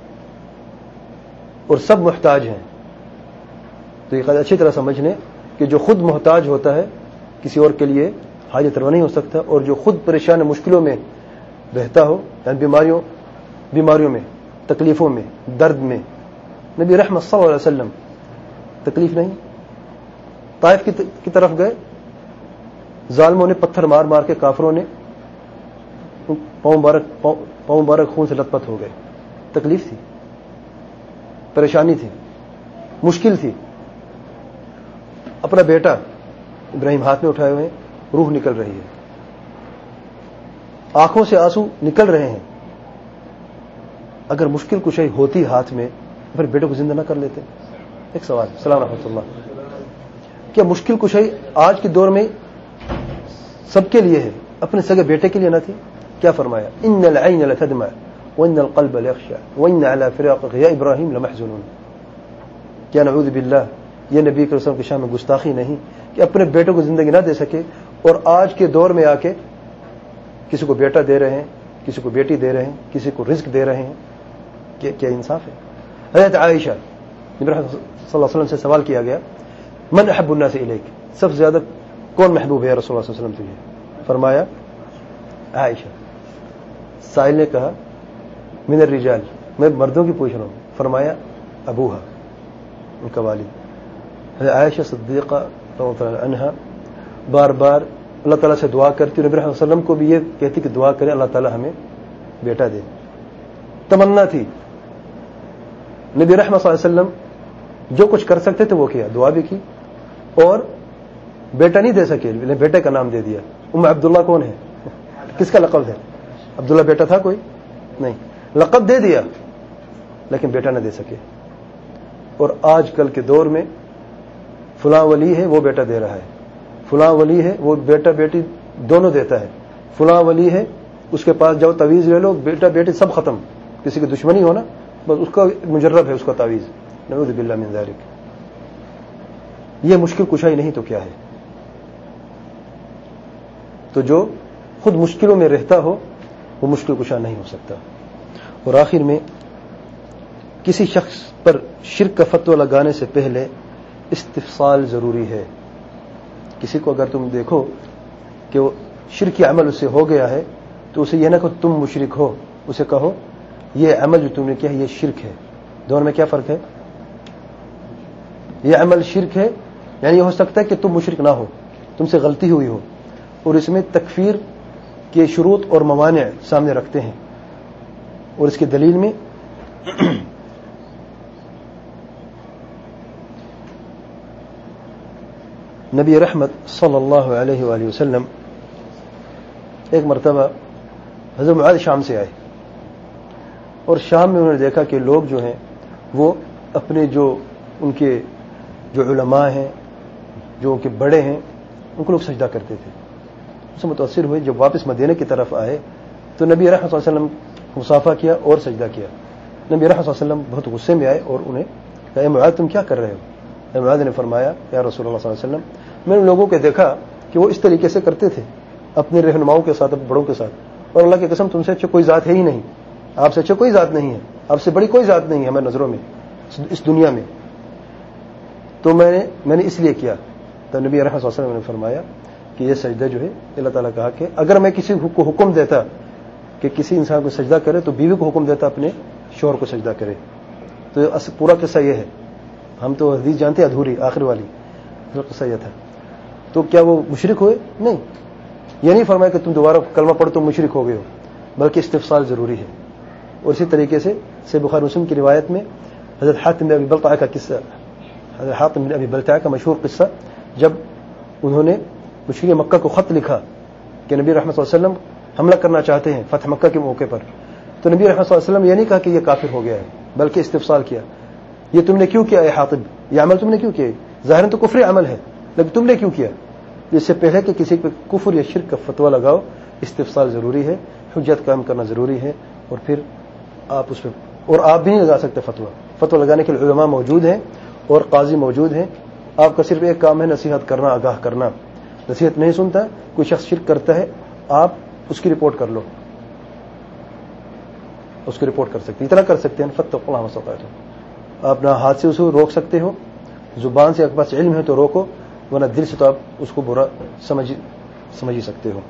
اور سب محتاج ہیں. تو یہ اچھی طرح سمجھ لیں کہ جو خود محتاج ہوتا ہے کسی اور کے لیے حاجت روا نہیں ہو سکتا, اور جو خود پریشان مشکلوں میں رہتا ہو, یعنی بیماریوں بیماریوں میں, تکلیفوں میں, درد میں. نبی رحمت صلی اللہ علیہ وسلم تکلیف نہیں, طائف کی طرف گئے, ظالموں نے پتھر مار مار کے, کافروں نے پاؤں مبارک پاؤں مبارک خون سے لت پت ہو گئے. تکلیف تھی, پریشانی تھی, مشکل تھی. اپنا بیٹا ابراہیم ہاتھ میں اٹھائے ہوئے ہیں, روح نکل رہی ہے, آنکھوں سے آنسو نکل رہے ہیں. اگر مشکل کشائی ہوتی ہاتھ میں پھر بیٹے کو زندہ نہ کر لیتے؟ ایک سوال. السلام رحمۃ اللہ. کیا مشکل کشائی آج کے دور میں سب کے لیے ہے, اپنے سگے بیٹے کے لیے نہ تھی؟ کیا فرمایا؟ ان العین لتدمع وان القلب لیخشع وان علی فراقک یا ابراہیم لمحزونون. کیا نعوذ باللہ یہ نبی کے رسول کی شان میں گستاخی نہیں کہ اپنے بیٹوں کو زندگی نہ دے سکے, اور آج کے دور میں آ کے کسی کو بیٹا دے رہے ہیں, کسی کو بیٹی دے رہے ہیں, کسی کو رزق دے رہے ہیں. کیا انصاف ہے؟ حضرت عائشہ نبی صلی اللہ علیہ وسلم سے سوال کیا گیا, من احب الناس الیک, سب سے زیادہ کون محبوب ہے رسول اللہ صلی اللہ علیہ وسلم تجھے؟ فرمایا عائشہ. سائل نے کہا من الرجال, میں مردوں کی پوچھ رہا ہوں. فرمایا ابوہا, ان کا والد. حضرت عائشہ صدیقہ رضی اللہ عنہا بار بار اللہ تعالیٰ سے دعا کرتی, نبی صلی اللہ علیہ وسلم کو بھی یہ کہتی کہ دعا کریں اللہ تعالیٰ ہمیں بیٹا دے. تمنا تھی. نبی رحمۃ صلی اللہ علیہ وسلم جو کچھ کر سکتے تھے وہ کیا, دعا بھی کی, اور بیٹا نہیں دے سکے, بیٹے کا نام دے دیا. ام عبداللہ کون ہے؟ کس کا لقب ہے؟ عبداللہ بیٹا تھا کوئی نہیں, لقب دے دیا لیکن بیٹا نہ دے سکے. اور آج کل کے دور میں فلاں ولی ہے وہ بیٹا دے رہا ہے, فلاں ولی ہے وہ بیٹا بیٹی دونوں دیتا ہے, فلاں ولی ہے اس کے پاس جاؤ تعویذ لے لو, بیٹا بیٹی سب ختم, کسی کی دشمنی ہونا بس اس کا مجرب ہے اس کا تعویذ. نعوذ باللہ من ذالک. یہ مشکل کشائی نہیں تو کیا ہے؟ تو جو خود مشکلوں میں رہتا ہو وہ مشکل کشا نہیں ہو سکتا. اور آخر میں کسی شخص پر شرک کا فتویٰ لگانے سے پہلے استفصال ضروری ہے. کسی کو اگر تم دیکھو کہ وہ شرکی عمل اس سے ہو گیا ہے تو اسے یہ نہ کہ تم مشرک ہو، اسے کہو یہ عمل جو تم نے کیا ہے یہ شرک ہے. دونوں میں کیا فرق ہے؟ یہ عمل شرک ہے یعنی یہ ہو سکتا ہے کہ تم مشرک نہ ہو، تم سے غلطی ہوئی ہو، اور اس میں تکفیر کے شروط اور موانع سامنے رکھتے ہیں. اور اس کی دلیل میں نبی رحمت صلی اللہ علیہ وآلہ وسلم ایک مرتبہ حضرت معاذ شام سے آئے اور شام میں انہوں نے دیکھا کہ لوگ جو ہیں وہ اپنے جو ان کے جو علماء ہیں، جو ان کے بڑے ہیں، ان کو لوگ سجدہ کرتے تھے. اس سے متاثر ہوئے. جب واپس مدینہ کی طرف آئے تو نبی رحمت صلی اللہ علیہ وسلم مصافحہ کیا اور سجدہ کیا. نبی رحمت صلی اللہ علیہ وسلم بہت غصے میں آئے اور انہیں کہا اے معاذ تم کیا کر رہے ہو؟ معاذ نے فرمایا یا رسول اللہ صلی اللہ علیہ وسلم میں نے لوگوں کو دیکھا کہ وہ اس طریقے سے کرتے تھے اپنے رہنماؤں کے ساتھ، اپنے بڑوں کے ساتھ، اور اللہ کی قسم تم سے اچھا کوئی ذات ہے ہی نہیں، آپ سے اچھا کوئی ذات نہیں ہے، آپ سے بڑی کوئی ذات نہیں ہے ہماری نظروں میں اس دنیا میں. تو میں نے میں نے اس لیے کیا. تو نبی رحمت صلی اللہ علیہ وسلم نے فرمایا کہ یہ سجدہ جو ہے اللہ تعالیٰ کہا کہ اگر میں کسی کو حکم دیتا کہ کسی انسان کو سجدہ کرے تو بیوی کو حکم دیتا اپنے شوہر کو سجدہ کرے. تو پورا قصہ یہ ہے. ہم تو حدیث جانتے ہیں ادھوری آخر والی قصہ یہ تھا. تو کیا وہ مشرک ہوئے؟ نہیں. یہ نہیں فرمایا کہ تم دوبارہ کلمہ پڑھو تو مشرک ہو گئے ہو، بلکہ استفصال ضروری ہے. اور اسی طریقے سے صحیح بخاری مسلم کی روایت میں حضرت حاتم بن ابی بلتعہ کا قصہ، حضرت حاتم بن ابی بلتعہ کا مشہور قصہ، جب انہوں نے مشرکین مکہ کو خط لکھا کہ نبی رحمت صلی اللہ علیہ وسلم حملہ کرنا چاہتے ہیں فتح مکہ کے موقع پر، تو نبی رحمت صلی اللہ علیہ وسلم یہ نہیں کہا کہ یہ کافر ہو گیا ہے، بلکہ استفصال کیا یہ تم نے کیوں کیا اے حاطب، یہ عمل تم نے کیوں کیا؟ ظاہراً تو کفر عمل ہے لیکن تم نے کیوں کیا؟ اس سے پہلے کہ کسی پہ کفر یا شرک کا فتویٰ لگاؤ استفصال ضروری ہے، حجت قائم کرنا ضروری ہے. اور پھر آپ اس پہ اور آپ بھی نہیں لگا سکتے فتویٰ. فتویٰ لگانے کے لیے علماء موجود ہیں اور قاضی موجود ہیں. آپ کا صرف ایک کام ہے نصیحت کرنا، آگاہ کرنا. نصیحت نہیں سنتا، کوئی شخص شرک کرتا ہے آپ اس کی رپورٹ کر لو، اس کی رپورٹ کر سکتے، اتنا کر سکتے ہیں. فتقوا اللہ ما استطعتم. آپ نہ ہاتھ سے اسے روک سکتے ہو، زبان سے آپ کے پاس علم ہے تو روکو، ورنہ دل سے تو آپ اس کو برا سمجھ سمجھ ہی سکتے ہو.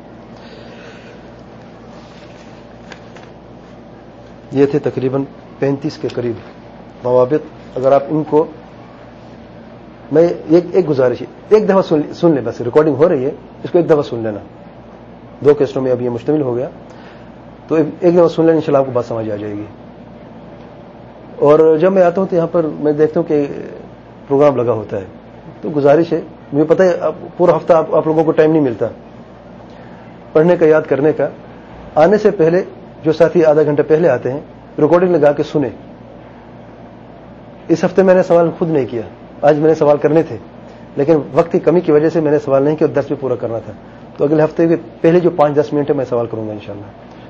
یہ تھے تقریباً پینتیس کے قریب ضوابط. اگر آپ ان کو، میں ایک ایک گزارش ہے، ایک دفعہ سن, سن لیں، بس ریکارڈنگ ہو رہی ہے اس کو ایک دفعہ سن لینا. دو کیسٹوں میں اب یہ مشتمل ہو گیا تو ایک دفعہ سن لینا، انشاءاللہ آپ کو بات سمجھ آ جائے گی. اور جب میں آتا ہوں تو یہاں پر میں دیکھتا ہوں کہ پروگرام لگا ہوتا ہے، تو گزارش ہے، مجھے پتہ ہے پورا ہفتہ آپ, آپ لوگوں کو ٹائم نہیں ملتا پڑھنے کا، یاد کرنے کا. آنے سے پہلے جو ساتھی آدھا گھنٹہ پہلے آتے ہیں ریکارڈنگ لگا کے سنیں. اس ہفتے میں نے سوال خود نہیں کیا، آج میں نے سوال کرنے تھے لیکن وقت کی کمی کی وجہ سے میں نے سوال نہیں کیا، درس بھی پورا کرنا تھا. تو اگلے ہفتے کے پہلے جو پانچ دس منٹ ہے میں سوال کروں گا انشاءاللہ.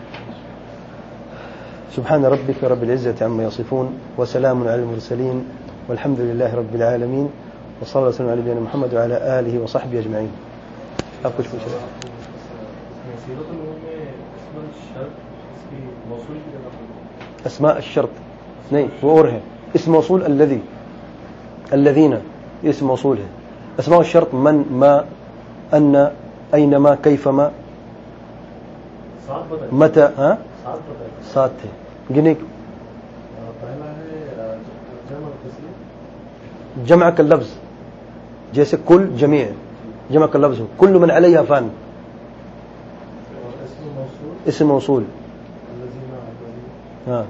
سبحان ربک رب العزة عما یصفون وسلام علی المرسلین والحمد للہ رب العالمین وصلی اللہ وسلم علی نبینا محمد وعلی آلہ وصحبہ اجمعین. آپ کچھ پوچھ رہے ہیں؟ اسماء الشرط نہیں، وہ اور ہے. اسم موصول الذی، الذین اسم موصول ہے. اسماء الشرط من، ما، ان، اینما، کیفما، متى. ہاں سات تھے گنے. جمع کا لفظ جیسے کل جميع، جمع کا لفظ ہو کل من علیہا فان. اسم موصول. ہاں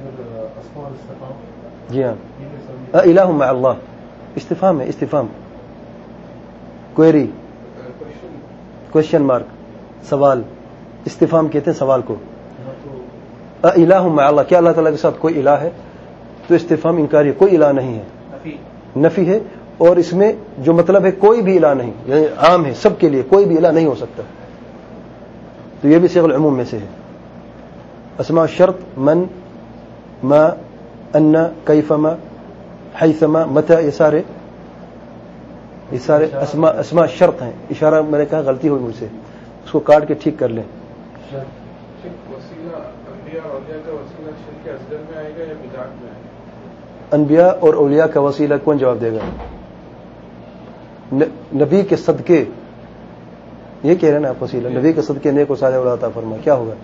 جی ہاں. الہ مع اللہ استفہام ہے، استفہام کوئری، کوشچن مارک، سوال. استفہام کہتے ہیں سوال کو. الہ مع اللہ، کیا اللہ تعالیٰ کے ساتھ کوئی الہ ہے؟ تو استفہام انکاری ہے، کوئی الہ نہیں ہے، نفی ہے. اور اس میں جو مطلب ہے کوئی بھی الہ نہیں، یعنی عام ہے سب کے لیے، کوئی بھی الہ نہیں ہو سکتا. تو یہ بھی صيغ العموم میں سے ہے. اسماء الشرط من، ما، ان، کیفما، حیثما، متى، یہ سارے یہ سارے اسماء اسماء شرط ہیں. اشارہ میں نے کہا غلطی ہوئی مجھ سے، اس उसको काट के ठीक कर लें। वसीला अंबिया और औलिया का वसीला शिर्क असगर में आएगा या बिदात में आएगा? अनबिया और औलिया का वसीला कौन जवाब देगा? न, नबी के सदके, ये कह रहे हैं ना आप, वसीला नबी के सदके नेक और साले औलाद अता फरमा, क्या होगा?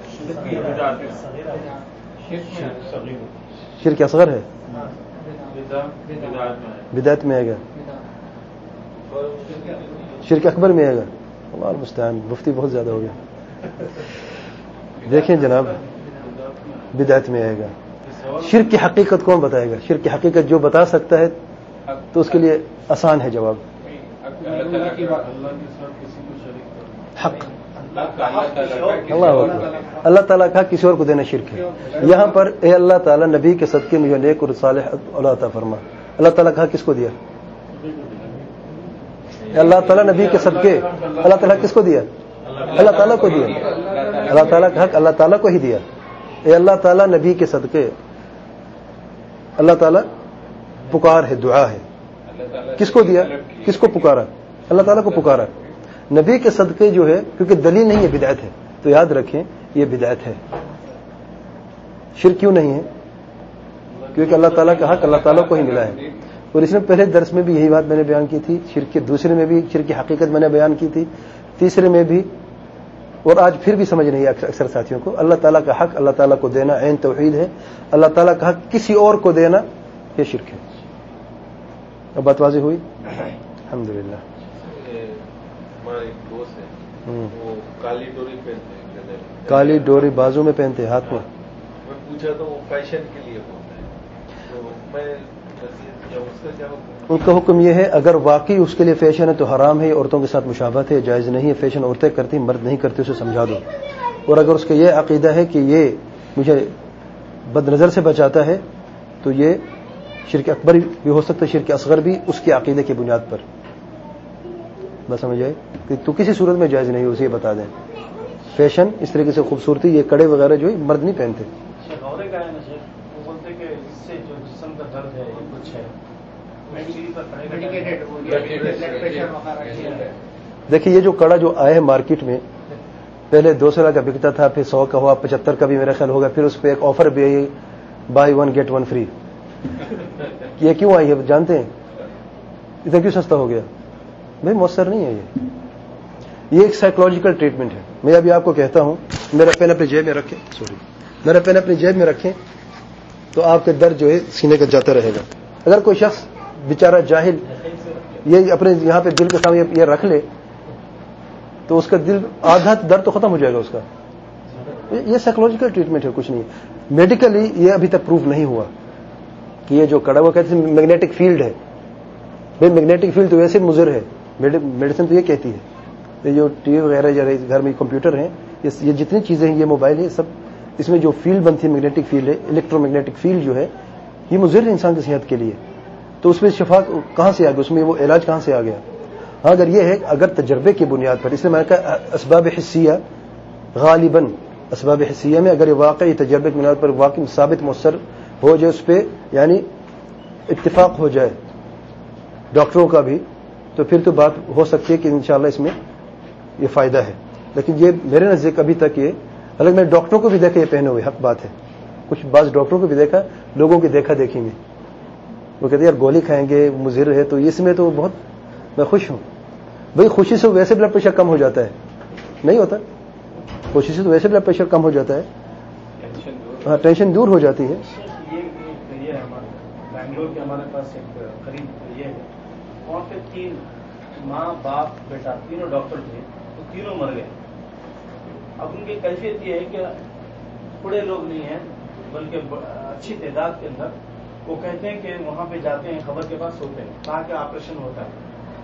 शिर्क असगर है, बिदात में आएगा, शिर्क अकबर में आएगा। अल्लाह मुस्तआन, मुफ्ती बहुत ज्यादा हो गया। देखें जनाब, बिदात में आएगा। शिर्क की हकीकत कौन बताएगा? शिर्क की हकीकत जो बता सकता है तो उसके लिए आसान है जवाब। हक अल्लाह अल्लाह ताला का किसी और को देना शिर्क है। यहाँ पर ए अल्लाह ताला नबी के सदके मुझे नेक और सालेह औलाद अता फरमा, अल्लाह ताला का किसको दिया? अल्लाह ताला नबी के सदके, अल्लाह ताला किसको दिया? अल्लाह ताला को दिया। अल्लाह ताला का हक अल्लाह ताला को ही दिया। ए अल्लाह ताला नबी के सदके, अल्लाह ताला पुकार है, दुआ है, किसको दिया? किसको पुकारा? अल्लाह ताला को पुकारा। नबी के सदके जो है, क्योंकि दलील नहीं है, बिदअत है, तो याद रखें ये बिदअत है। शिर्क क्यों नहीं है? क्योंकि अल्लाह ताला का हक अल्लाह ताला को ही मिला है। और इसमें पहले दर्स में भी यही बात मैंने बयान की थी, शिर्क के दूसरे में भी शिर्क की हकीकत मैंने बयान की थी, तीसरे में भी, और आज फिर भी समझ नहीं है अक्सर साथियों को। अल्लाह ताला का हक अल्लाह ताला को देना ऐन तौहीद है, अल्लाह ताला का हक किसी और को देना ये शिर्क है। अब बात वाज़ेह हुई? अल्हम्दुलिल्लाह। हमारे एक दोस्त है, वो काली डोरी पहनते हैं, काली डोरी बाजू में पहनते हैं, हाथ में। मैं पूछा तो वो फैशन के लिए बोलते हैं, तो मैं उसका क्या हुक्म? उनका हुक्म यह है, अगर वाकई उसके लिए फैशन है तो हराम है, औरतों के साथ मुशाबहत है, जायज़ नहीं है। फैशन औरतें करती, मर्द नहीं करते, उसे समझा दो। और अगर उसका यह अकीदा है कि ये मुझे बदनज़र से बचाता है तो ये शिर्क अकबर भी हो सकता है, शिर्क असगर भी, उसके अकीदे की बुनियाद पर। बस समझ आए कि तो किसी सूरत में जायज़ नहीं, उसे बता दें। फैशन इस तरीके से खूबसूरती, ये कड़े वगैरह जो मर्द नहीं पहनते। देखिए ये जो कड़ा जो आया है मार्केट में, पहले दो सौ का बिकता था, फिर सौ का हुआ, पचहत्तर का भी मेरा ख्याल होगा, फिर उस पर एक ऑफर भी आई, buy one get one free. ये क्यों आई है जानते हैं? इतना क्यों सस्ता हो गया? भाई मौसर नहीं है ये ये एक साइकोलॉजिकल ट्रीटमेंट है। मैं अभी आपको कहता हूं, मेरा पेन अपनी जेब में रखें, सॉरी मेरा पेन अपनी जेब में रखें तो आपके दर्द जो है सीने का जाता रहेगा। अगर कोई शख्स बेचारा जाहिल ये अपने यहां पे दिल के सामने ये रख ले तो उसका दिल आधा दर्द तो खत्म हो जाएगा उसका। ये साइकोलॉजिकल ट्रीटमेंट है, कुछ नहीं। मेडिकली ये अभी तक प्रूव नहीं हुआ कि ये जो कड़ा हुआ कहते हैं मैग्नेटिक फील्ड है। भाई मैग्नेटिक फील्ड तो वैसे मुज़र है, मेडिसिन तो ये कहती है। ये जो टीवी वगैरह या घर में कंप्यूटर हैं, ये जितनी चीजें हैं, ये मोबाइल है, सब इसमें जो फील्ड बनती है मैग्नेटिक फील्ड है, इलेक्ट्रोमैग्नेटिक फील्ड जो है, ये मुज़र है इंसान की सेहत के लिए। तो उसमें शफा कहां से आ गया, उसमें वो इलाज कहां से आ गया? हाँ, अगर ये है अगर तजर्बे की बुनियाद पर, इसलिए मैंने कहा असबाब हिस्सिया गालिबन, असबाब हिस्सिया में अगर ये वाकई तजर्बे की बुनियाद पर वाकई साबित मुअस्सर हो जाए, उस पर यानी इत्तिफाक हो जाए डॉक्टरों का भी, तो फिर तो बात हो सकती है कि इंशाअल्लाह इसमें ये फायदा है। लेकिन ये मेरे नजदीक अभी तक ये, हालांकि मैंने डॉक्टरों को भी देखा ये पहने हुए, हक बात है, कुछ बाज डॉक्टरों को भी देखा, लोगों की देखा देखी में वो कहते यार गोली खाएंगे मुज़िर है, तो इसमें तो बहुत मैं खुश हूं। भाई खुशी से वैसे ब्लड प्रेशर कम हो जाता है, नहीं होता? खुशी से तो वैसे ब्लड प्रेशर कम हो जाता है, हाँ टेंशन दूर हो जाती है। बैंगलोर के हमारे पास एक करीब ये है, वहाँ पे तीन माँ बाप बेटा तीनों डॉक्टर थे, तो तीनों मर गए। अब उनकी कैफियत ये है कि बड़े लोग नहीं हैं, बल्कि अच्छी तादाद के अंदर। वो कहते हैं कि वहां पे जाते हैं, खबर के पास सोते हैं, कहा कि ऑपरेशन होता है।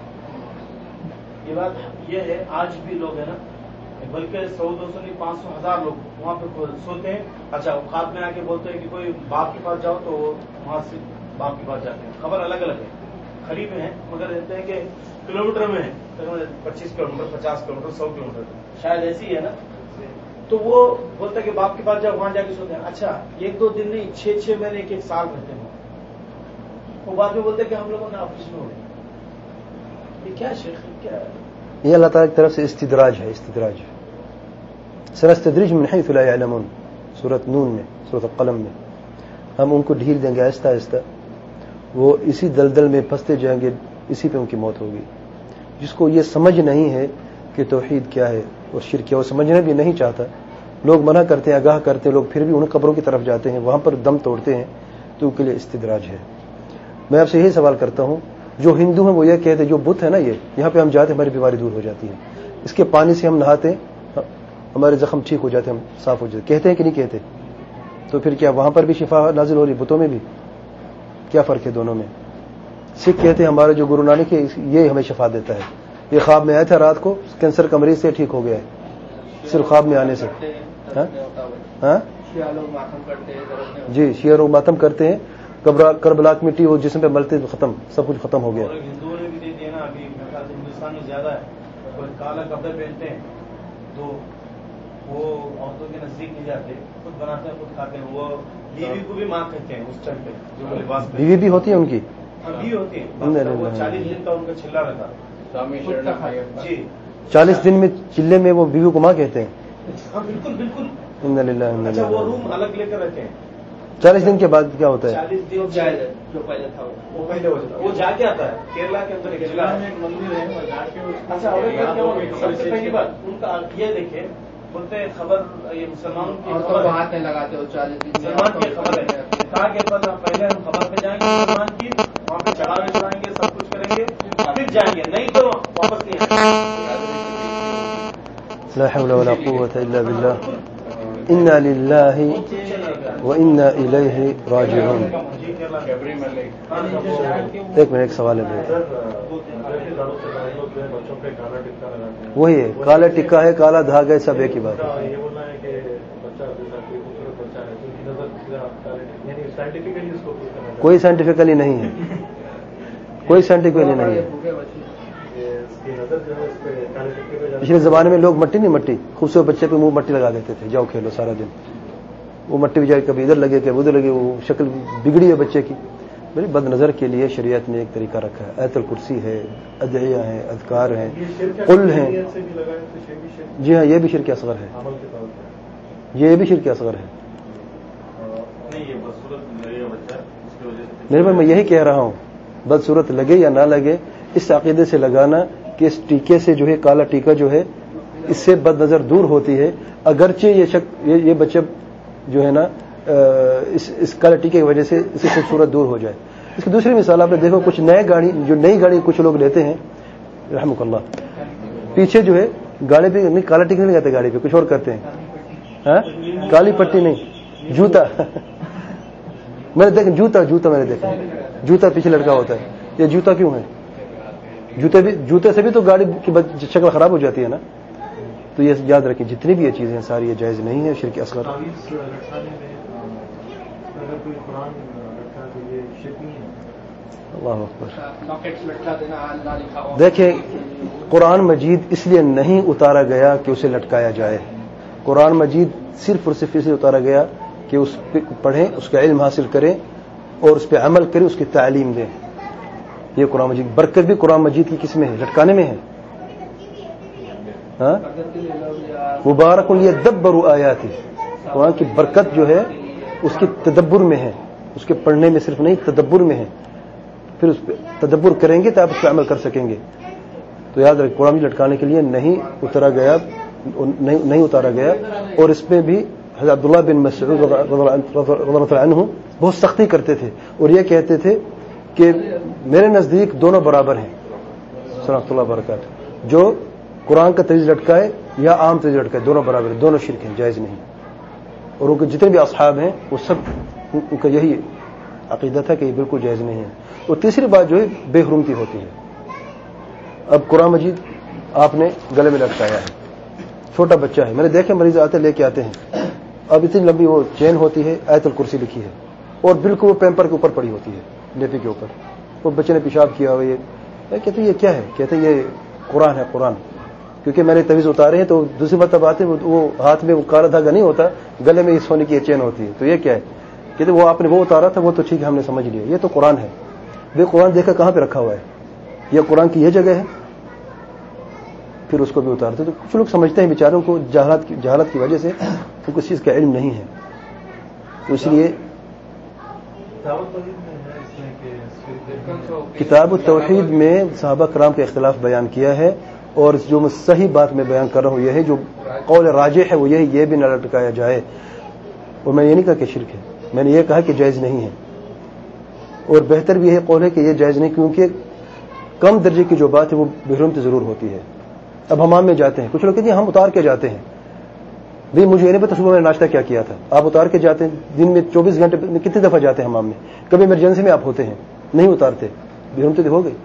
ये बात ये है, आज भी लोग है ना, बल्कि सौ दो सौ नहीं पांच सौ हजार लोग वहां पे सोते हैं। अच्छा, वो खाद में आके बोलते हैं कि कोई बाप के पास जाओ, तो वहां से बाप के पास जाते हैं। खबर अलग अलग है, करीब है, मगर कहते हैं कि किलोमीटर में है, पच्चीस किलोमीटर पचास किलोमीटर सौ किलोमीटर शायद ऐसी है ना। तो वो बोलता है कि बाप के पास जाओ, वहां जाके सोते हैं। अच्छा, एक दो दिन नहीं, छह छह महीने एक एक साल रहते हैं। वो बाद में बोलते हैं कि हम लोगों ने ऑपरेशन हो गया। ये क्या शेख, क्या یہ اللہ تعالیٰ کی طرف سے استدراج ہے. استدراج سنستدرج من حیث لا یعلمون سورۃ نون میں, سورۃ القلم میں. ہم ان کو ڈھیل دیں گے آہستہ آہستہ, وہ اسی دلدل میں پھنستے جائیں گے, اسی پہ ان کی موت ہوگی. جس کو یہ سمجھ نہیں ہے کہ توحید کیا ہے اور شرک کیا, وہ سمجھنا بھی نہیں چاہتا. لوگ منع کرتے ہیں, آگاہ کرتے ہیں, لوگ پھر بھی ان قبروں کی طرف جاتے ہیں, وہاں پر دم توڑتے ہیں, تو ان کے لیے استدراج ہے. میں آپ سے یہی سوال کرتا ہوں, جو ہندو ہیں وہ یہ کہتے ہیں جو بت ہے نا, یہ یہاں پہ ہم جاتے ہیں ہماری بیماری دور ہو جاتی ہے, اس کے پانی سے ہم نہاتے ہیں ہمارے زخم ٹھیک ہو جاتے ہیں, ہم صاف ہو جاتے, کہتے ہیں کہ نہیں کہتے؟ تو پھر کیا وہاں پر بھی شفا نازل ہو رہی, بتوں میں بھی؟ کیا فرق ہے دونوں میں؟ سکھ کہتے ہیں ہمارے جو گرو نانک ہے یہ ہمیں شفا دیتا ہے, یہ خواب میں آیا تھا رات کو, کینسر کا مریض سے ٹھیک ہو گیا ہے صرف خواب میں آنے سے. ہاں جی, شیعہ لوگ ماتم کرتے ہیں, کربلا کی مٹی وہ جسم پہ ملتے ختم, سب کچھ ختم ہو گیا. ہندوؤں نے بھی دے دیا نا, ابھی ہندوستان میں زیادہ ہے, وہ کالا کپڑے پہنتے ہیں تو وہ عورتوں کے نزدیک نہیں جاتے, خود بناتے ہیں خود کھاتے ہیں. وہ بیوی کو بھی ماں کہتے ہیں اس ٹائم پہ, جو لباس بیوی بھی ہوتی ہے ان کی, بیوی ہوتی ہے, وہ چالیس دن کا ان کا چلا رہتا. جی چالیس دن میں چلے میں وہ بیوی کو ماں کہتے ہیں. ہاں بالکل بالکل. اچھا وہ روم الگ لے کر رہتے ہیں. چالیس دن کے بعد کیا ہوتا ہے؟ چالیس دن جو پہلے تھا وہ پہلے ہو جاتا, وہ جا کے آتا ہے کیرلا کے اندر ایک ضلع ہے, مندر ہے. اچھا سب سے پہلی بات ان کا یہ دیکھیں, بولتے ہیں خبر یہ مسلمانوں کی خبر ہاتھ نہیں لگاتے ہو, چالیس دن مسلمان کی خبر ہے. کہا کہ پہلے ہم خبر پہ جائیں گے مسلمان کی, وہاں پہ چڑھاوے چڑھائیں گے, سب کچھ کریں گے, پھر جائیں گے, نہیں تو واپس نہیں آئیں گے. لا حول ولا قوة الا بالله, انا للہ وانا الیہ راجعون. ایک منٹ, ایک سوال ہے, وہی ہے کالا ٹکا ہے, کالا دھاگا ہے, سب ایک ہی بات ہے. کوئی سائنٹیفکلی نہیں ہے, کوئی سائنٹیفکلی نہیں ہے. پچھلے زمانے میں لوگ مٹی نہیں, مٹی خوبصورت بچے پہ منہ مٹی لگا دیتے تھے, جاؤ کھیلو سارا دن. وہ مٹی بھی جائے, کبھی ادھر لگے کبھی ادھر لگے, وہ شکل بگڑی ہے بچے کی. میری بد نظر کے لیے شریعت نے ایک طریقہ رکھا ہے, آیت الکرسی ہے, ادعیہ ہیں, اذکار ہیں, قل ہیں. جی ہاں, یہ بھی شرک اصغر ہے, یہ بھی شرک اصغر ہے. میرے بھائی میں یہی کہہ رہا ہوں, بدصورت لگے یا نہ لگے, اس عقیدے سے لگانا کہ اس ٹیکے سے جو ہے, کالا ٹیکا جو ہے, اس سے بد نظر دور ہوتی ہے. اگرچہ یہ شک یہ بچہ جو ہے نا اس اس کالا ٹیکے کی وجہ سے اس کی خوبصورت دور ہو جائے. اس کی دوسری مثال آپ نے دیکھو, کچھ نئے گاڑی جو نئی گاڑی کچھ لوگ لیتے ہیں رحمک اللہ, پیچھے جو ہے گاڑی پہ نہیں کالا ٹیکا نہیں لگاتے, گاڑی پہ کچھ اور کرتے ہیں. ہاں, کالی پٹی نہیں, جوتا. میں نے دیکھا جوتا, جوتا میں نے دیکھا جوتا پیچھے لٹکا ہوتا ہے. یہ جوتا کیوں ہے؟ جوتے بھی, جوتے سے بھی تو گاڑی کی شکل خراب ہو جاتی ہے نا. تو یہ یاد رکھیں, جتنی بھی یہ چیزیں ہیں ساری یہ جائز نہیں ہے, شرک اصغر. اللہ اکبر. دیکھیں, قرآن مجید اس لیے نہیں اتارا گیا کہ اسے لٹکایا جائے. قرآن مجید صرف اور صرف اس لیے اتارا گیا کہ اس پہ پڑھیں, اس کا علم حاصل کریں اور اس پہ عمل کریں, اس کی تعلیم دیں. یہ قرآن مجید, برکت بھی قرآن مجید کی کس میں ہے؟ لٹکانے میں ہے. ہاں, مبارک لیدبروا آیاتہ, قرآن کی برکت جو ہے اس کی تدبر میں ہے, اس کے پڑھنے میں صرف نہیں, تدبر میں ہے. پھر اس پہ تدبر کریں گے تو آپ اس پہ عمل کر سکیں گے. تو یاد رکھ, قرآن لٹکانے کے لیے نہیں اتارا گیا, نہیں, نہیں اتارا گیا. اور اس میں بھی حضرت عبداللہ بن مسعود رضی اللہ عنہ بہت سختی کرتے تھے اور یہ کہتے تھے کہ میرے نزدیک دونوں برابر ہیں. سلام اللہ برکاتہ. جو قرآن کا طریق لٹکائے یا عام طریق لٹکائے, دونوں برابر ہیں, دونوں شرک ہیں, جائز نہیں. اور ان کے جتنے بھی اصحاب ہیں وہ سب ان کا یہی عقیدہ تھا کہ یہ بالکل جائز نہیں ہے. اور تیسری بات جو ہے بے حرمتی ہوتی ہے. اب قرآن مجید آپ نے گلے میں لٹکایا ہے, چھوٹا بچہ ہے, میں نے دیکھے مریض آتے لے کے آتے ہیں, اب اتنی لمبی وہ چین ہوتی ہے, آیت الکرسی لکھی ہے اور بالکل وہ پیمپر کے اوپر پڑی ہوتی ہے, لیپی کے اوپر. وہ بچے نے پیشاب کیا ہوا, یہ کہتے یہ کیا ہے؟ کہتے یہ قرآن ہے, قرآن. کیونکہ میں نے تویز اتارے ہیں تو دوسری مرتبہ آتے وہ ہاتھ میں وہ کالا دھاگا نہیں ہوتا, گلے میں اس سونے کی یہ چین ہوتی ہے. تو یہ کیا ہے؟ کہتے وہ آپ نے وہ اتارا تھا, وہ تو ٹھیک ہے ہم نے سمجھ لیا, یہ تو قرآن ہے. وہ قرآن دیکھا کہاں پہ رکھا ہوا ہے؟ یہ قرآن کی یہ جگہ ہے, پھر اس کو بھی اتارتے. تو کچھ لوگ سمجھتے ہیں بیچاروں کو جہالت کی جہالت کی وجہ سے ان کو اس چیز کا علم نہیں ہے, تو اس لیے کتاب التوحید میں صحابہ کرام کا اختلاف بیان کیا ہے, اور جو میں صحیح بات میں بیان کر رہا ہوں یہ ہے, جو قول راجح ہے وہ یہی, یہ بھی نہ لٹکایا جائے. اور میں یہ نہیں کہا کہ شرک ہے, میں نے یہ کہا کہ جائز نہیں ہے, اور بہتر بھی یہ قول ہے کہ یہ جائز نہیں, کیونکہ کم درجے کی جو بات ہے وہ بحرمت ضرور ہوتی ہے. اب حمام میں جاتے ہیں, کچھ لوگ کہتے ہیں ہم اتار کے جاتے ہیں, بھائی مجھے یہ نہیں پتا صبح میں ناشتہ کیا کیا تھا. آپ اتار کے جاتے ہیں, دن میں چوبیس گھنٹے میں کتنی دفعہ جاتے ہیں حمام میں, کبھی ایمرجنسی میں آپ ہوتے ہیں نہیں اتارتے, بحرمت ہو گئی.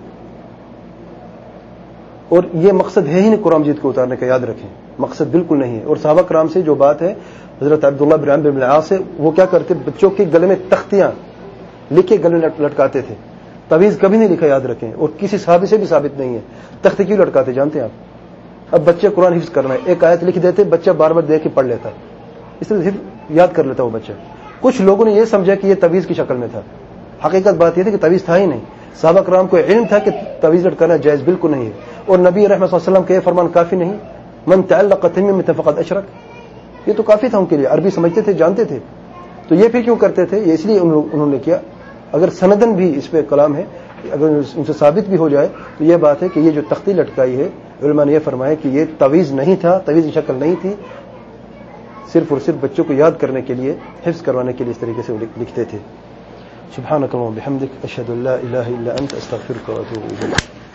اور یہ مقصد ہے ہی نہیں قرآن مجید کو اتارنے کا, یاد رکھیں مقصد بالکل نہیں ہے. اور صحابہ کرام سے جو بات ہے حضرت عبداللہ بن عمرو بن العاص سے, وہ کیا کرتے, بچوں کے گلے میں تختیاں لکھے گلے لٹکاتے تھے, تعویذ کبھی نہیں لکھا, یاد رکھیں. اور کسی صحابی سے بھی ثابت نہیں ہے. تختے کیوں لٹکاتے جانتے ہیں آپ؟ اب بچے قرآن حفظ کرنا ہے, ایک آیت لکھ دیتے, بچہ بار بار دیکھ کے پڑھ لیتا, اس طرح حفظ یاد کر لیتا وہ بچہ. کچھ لوگوں نے یہ سمجھا کہ یہ تعویذ کی شکل میں تھا, حقیقت بات یہ تھی کہ تعویذ تھا ہی نہیں. صحابہ کرام کو علم تھا کہ تعویذ لٹکانا جائز بالکل نہیں ہے, اور نبی رحمۃ صلی اللہ علیہ وسلم کے فرمان کافی نہیں, من تعلق تمیم فقد اشرک, یہ تو کافی تھا ان کے لیے, عربی سمجھتے تھے, جانتے تھے. تو یہ پھر کیوں کرتے تھے, یہ اس لیے انہوں نے کیا. اگر سندن بھی اس پہ کلام ہے, اگر ان سے ثابت بھی ہو جائے تو یہ بات ہے کہ یہ جو تختی لٹکائی ہے, علماء نے یہ فرمایا کہ یہ تعویذ نہیں تھا, تعویذ کی شکل نہیں تھی, صرف اور صرف بچوں کو یاد کرنے کے لیے, حفظ کروانے کے لیے اس طریقے سے وہ لکھتے تھے. سبحانک اللہم و بحمدک, اشہد ان لا الہ الا انت, استغفرک و اتوب الیک.